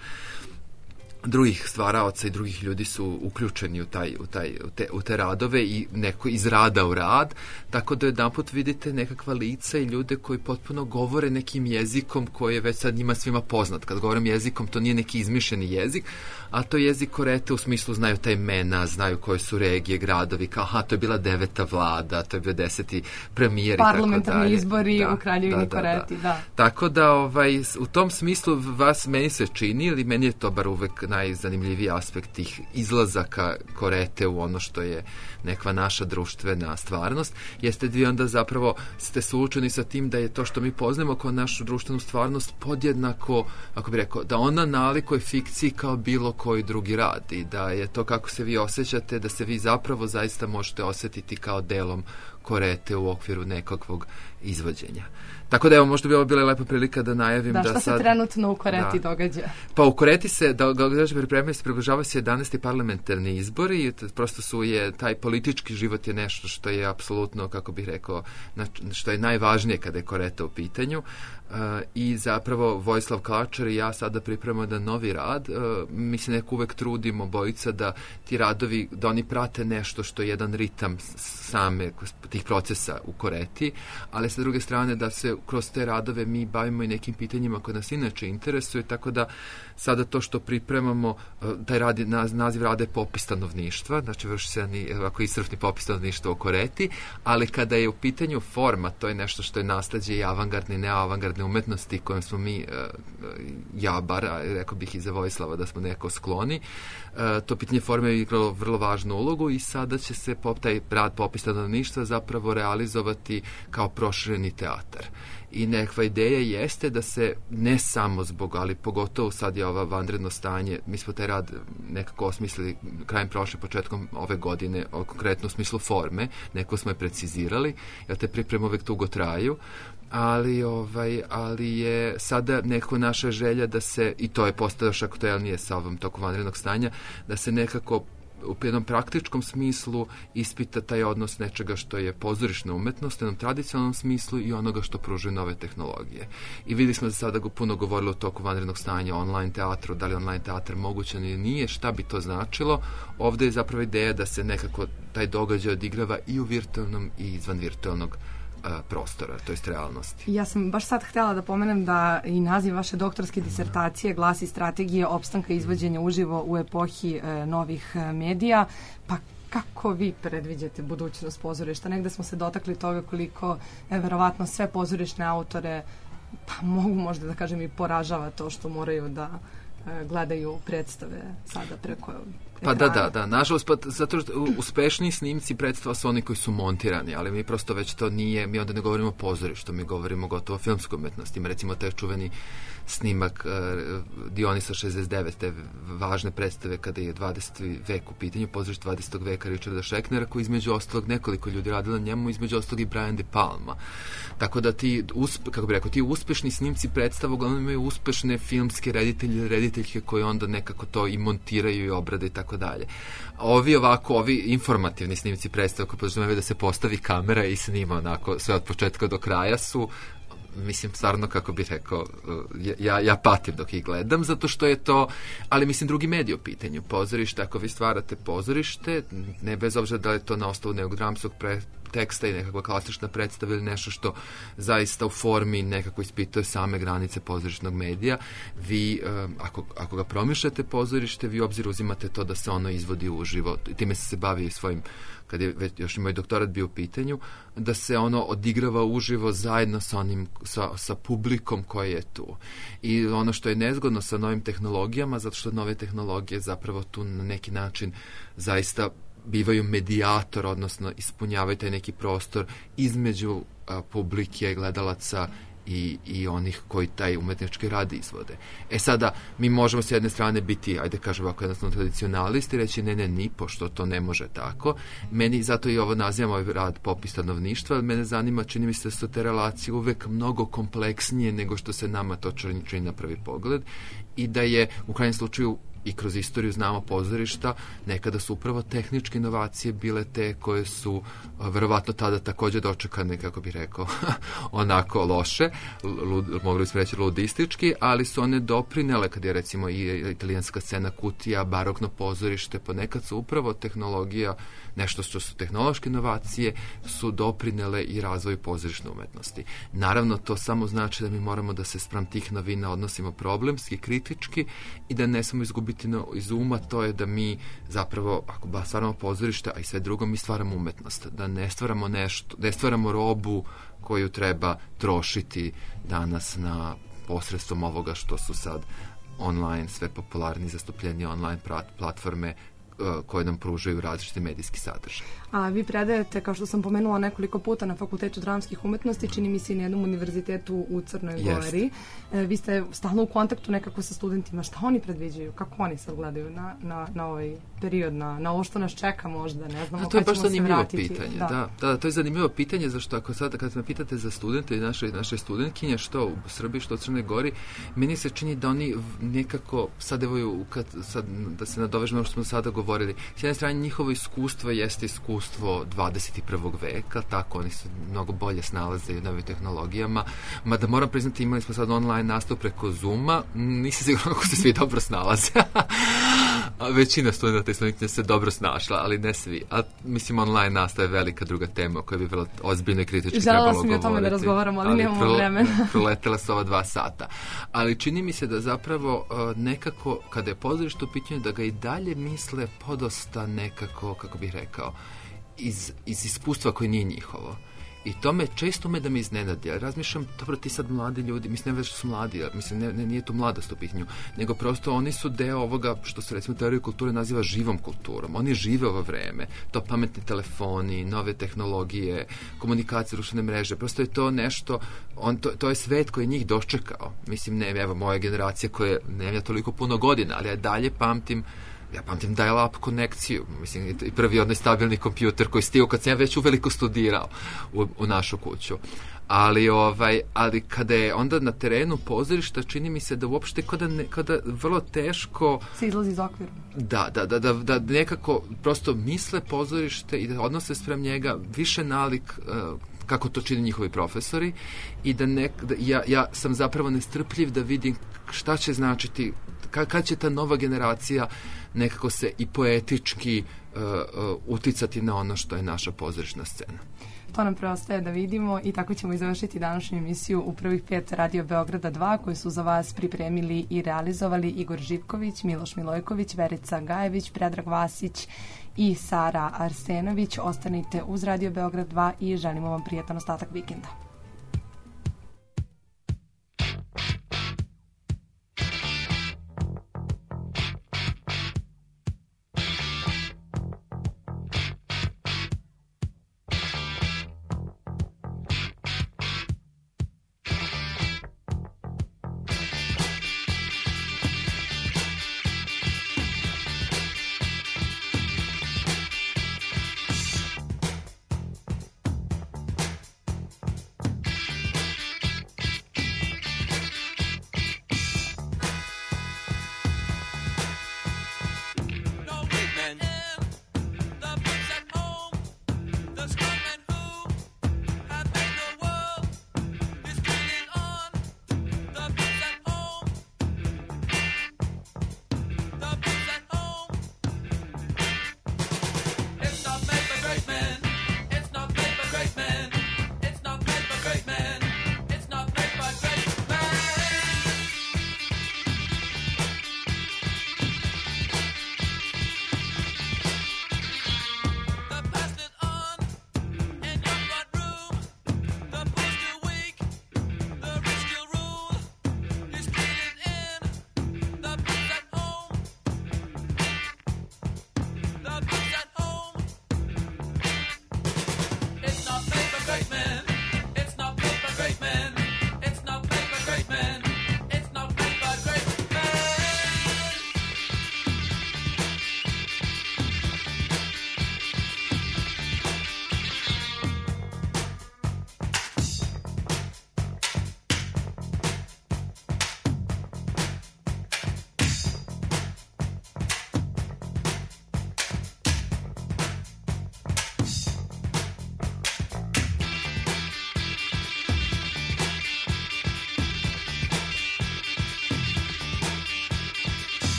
drugih stvaraoca i drugih ljudi su uključeni u te radove i neko iz rada u rad, tako da jedanput vidite nekakva lica i ljude koji potpuno govore nekim jezikom koji je već sad njima svima poznat. Kad govorim jezikom, to nije neki izmišljeni jezik, a to je jezik Korete u smislu znaju ta imena, znaju koje su regije, gradovi, kao aha, to je bila 9. vlada, to je bio 10. premijer i tako dalje. Parlamentarni izbori u Kraljevini Koreti, da. Tako da u tom smislu meni se čini, ili meni je to bar uvek najzanimljiviji aspekt tih izlazaka Korete u ono što je nekva naša društvena stvarnost, jeste da vi onda zapravo ste suočeni sa tim da je to što mi poznajemo kao našu društvenu stvarnost podjednako, ako bih rekao, da ona nalikuje fikciji kao bilo koji drugi rad i da je to kako se vi osjećate, da se vi zapravo zaista možete osjetiti kao delom Korete u okviru nekakvog izvođenja. Tako da evo, možda bi ovo bila lepa prilika da najavim da šta sad... se trenutno u Koreti događa? Pa u Koreti se približavaju se 11. parlamentarni izbori i prosto taj politički život je nešto što je apsolutno, kako bih rekao, što je najvažnije kada je Koreta u pitanju. I zapravo Vojislav Klačar i ja sada pripremamo jedan novi rad. Mi se nekako uvek trudimo bojica da ti radovi, da oni prate nešto što je jedan ritam same tih procesa u Koreti, ali sa druge strane da se kroz te radove mi bavimo i nekim pitanjima koje nas inače interesuje, tako da sada to što pripremamo, taj naziv rada je popis stanovništva, znači vrši se ovako iscrpni popis stanovništva u Koreti, ali kada je u pitanju forma, to je nešto što je nasleđe i avangardne i neavangardne umetnosti kojom smo mi, ja bar, rekao bih i za Vojislava da smo neko skloni, to pitanje forme je igralo vrlo važnu ulogu i sada će se taj rad popis stanovništva zapravo realizovati kao prošireni teatar. I nekva ideja jeste da se ne samo zbog, ali pogotovo sad je ova vanredno stanje, mi smo taj rad nekako osmislili krajem prošle, početkom ove godine, konkretno u smislu forme, neko smo je precizirali, jer te pripreme uvek dugo traju, ali je sada neko naša želja da se, i to je postao još aktuelnije sa ovom toku vanrednog stanja, da se nekako u jednom praktičkom smislu ispita taj odnos nečega što je pozorišna umetnost, u jednom tradicionalnom smislu i onoga što pružuje nove tehnologije. I videli smo da sada puno govorili o toku vanrednog stanja online teatru, da li online teatr mogućan ili nije, šta bi to značilo. Ovde je zapravo ideja da se nekako taj događaj odigrava i u virtualnom i izvan virtualnog prostora, to jest realnosti. Ja sam baš sad htjela da pomenem da i naziv vaše doktorske disertacije glasi Strategije opstanka izvođenja uživo u epohi novih medija. Pa kako vi predviđate budućnost pozorišta? Negde smo se dotakli toga koliko verovatno sve pozorišne autore, pa mogu možda da kažem i poražava to što moraju da gledaju predstave sada preko ekrana. Da, nažalost, zato što uspešniji snimci predstava su oni koji su montirani, ali mi prosto već to nije, mi onda ne govorimo o pozorištu, mi govorimo gotovo o filmskoj umetnosti. Recimo taj čuveni snimak Dionisa 69, te važne predstave kada je 20. vek u pitanju, pozorište 20. veka Richarda Schrecknera, koji između ostalog nekoliko ljudi radila na njemu, između ostalog i Brian De Palma. Tako da ti uspešni snimci predstava uglavnom imaju uspešne filmske rediteljke koji onda nekako to i montiraju i obrade i tako dalje. Ovi informativni snimci predstava koji podrazumevaju da se postavi kamera i snima onako sve od početka do kraja su, mislim, stvarno, kako bih rekao, ja patim dok ih gledam, zato što je to, ali mislim, drugi medij u pitanju. Pozorište, ako vi stvarate pozorište, ne bez obzira da li je to na osnovu nekog dramskog teksta i nekakva klasična predstava ili nešto što zaista u formi nekako ispituje same granice pozorišnog medija, vi, ako ga promišljate pozorište, vi u obzir uzimate to da se ono izvodi uživo. Time se bavi svojim, kad je već još i moj doktorat bio u pitanju, da se ono odigrava uživo zajedno sa publikom koji je tu. I ono što je nezgodno sa novim tehnologijama, zato što nove tehnologije zapravo tu na neki način zaista bivaju medijator, odnosno ispunjavaju taj neki prostor između publike, gledalaca i onih koji taj umetnički rad izvode. Sada, mi možemo s jedne strane biti, ajde kažem ovako, jednostavno tradicionalisti, reći ne, pošto to ne može tako. Meni, zato i ovo nazivam ovaj rad popis stanovništva, ali mene zanima, čini mi se da su te relacije uvek mnogo kompleksnije nego što se nama to čini na prvi pogled i da je, u krajnjem slučaju, i kroz istoriju znamo pozorišta, nekada su upravo tehničke inovacije bile te koje su verovatno tada također dočekane, kako bih rekao, onako loše, mogli smo reći ludistički, ali su one doprinele, kad je recimo i italijanska scena Kutija, barokno pozorište, ponekad su upravo tehnologija, nešto što su tehnološke inovacije, su doprinele i razvoju pozorišne umetnosti. Naravno, to samo znači da mi moramo da se spram tih novina odnosimo problemski, kritički i da ne samo izgubiti iz uma, to je da mi zapravo, ako stvaramo pozorište, a i sve drugo, mi stvaramo umetnost. Da ne stvaramo nešto, ne stvaramo robu koju treba trošiti danas na posredstvom ovoga što su sad online, sve popularnije, zastupljenije online platforme koje nam pružaju različiti medijski sadržaj. A vi predajete, kao što sam pomenula nekoliko puta, na Fakultetu dramskih umetnosti, čini mi se i na jednom univerzitetu u Crnoj Gori. Vi ste stalno u kontaktu nekako sa studentima. Šta oni predviđaju? Kako oni sad gledaju na ovaj period, na ovo što nas čeka možda? Ne znamo to je kad baš ćemo se zanimljivo vratiti. pitanje. Da, to je zanimljivo pitanje, zašto ako sada kad me pitate za studente i naše studentkinje, što u Srbiji, što u Crnoj Gori, meni se čini da oni nekako, sad da se nadovežemo što smo sada govorili, s jedne strane njihovo iskustvo jeste iskustvo 21. veka, tako oni se mnogo bolje snalaze u novim tehnologijama, mada moram priznati, imali smo sad online nastav preko Zooma, nisam sigurno kako se svi dobro snalaze. Većina studenta i studentkinja se dobro snašla, ali ne svi. A mislim, online nastava je velika druga tema o kojoj bi vrlo ozbiljno i kritički trebalo govoriti. Želela sam i o tome da razgovaramo, ali nemamo vremena. Proletela su ova 2 sata. Ali čini mi se da zapravo nekako, kada je pozorište u pitanju, da ga i dalje misle podosta nekako, kako bih rekao, iz iskustva koje nije njihovo. I to me često da me iznenadi. Ja razmišljam, dobro, ti sad mladi ljudi, mislim, ne već su mladi, mislim, nije tu mladost u pitanju, nego prosto oni su deo ovoga što se recimo teorija kulture naziva živom kulturom. Oni žive ovo vreme. To pametni telefoni, nove tehnologije, komunikacije, društvene mreže. Prosto je to nešto, to je svet koji je njih dočekao. Mislim, evo, moja generacija koja nema toliko puno godina, ali ja dalje pamtim dial-up konekciju, mislim, i prvi onaj stabilni kompjuter koji stigao kad sam ja već uveliko studirao u našu kuću. Ali kada je onda na terenu pozorišta, čini mi se da uopšte kada vrlo teško se izlazi iz okvira. Da nekako prosto misle pozorište i da odnose sprem njega više nalik kako to čine njihovi profesori i ja sam zapravo nestrpljiv da vidim šta će značiti, kad će ta nova generacija nekako se i poetički uticati na ono što je naša pozorišna scena. To nam preostaje da vidimo i tako ćemo i završiti današnju emisiju u prvih 5 Radio Beograda 2 koju su za vas pripremili i realizovali Igor Živković, Miloš Milojković, Verica Gajević, Predrag Vasić i Sara Arsenović. Ostanite uz Radio Beograd 2 i želimo vam prijatan ostatak vikenda.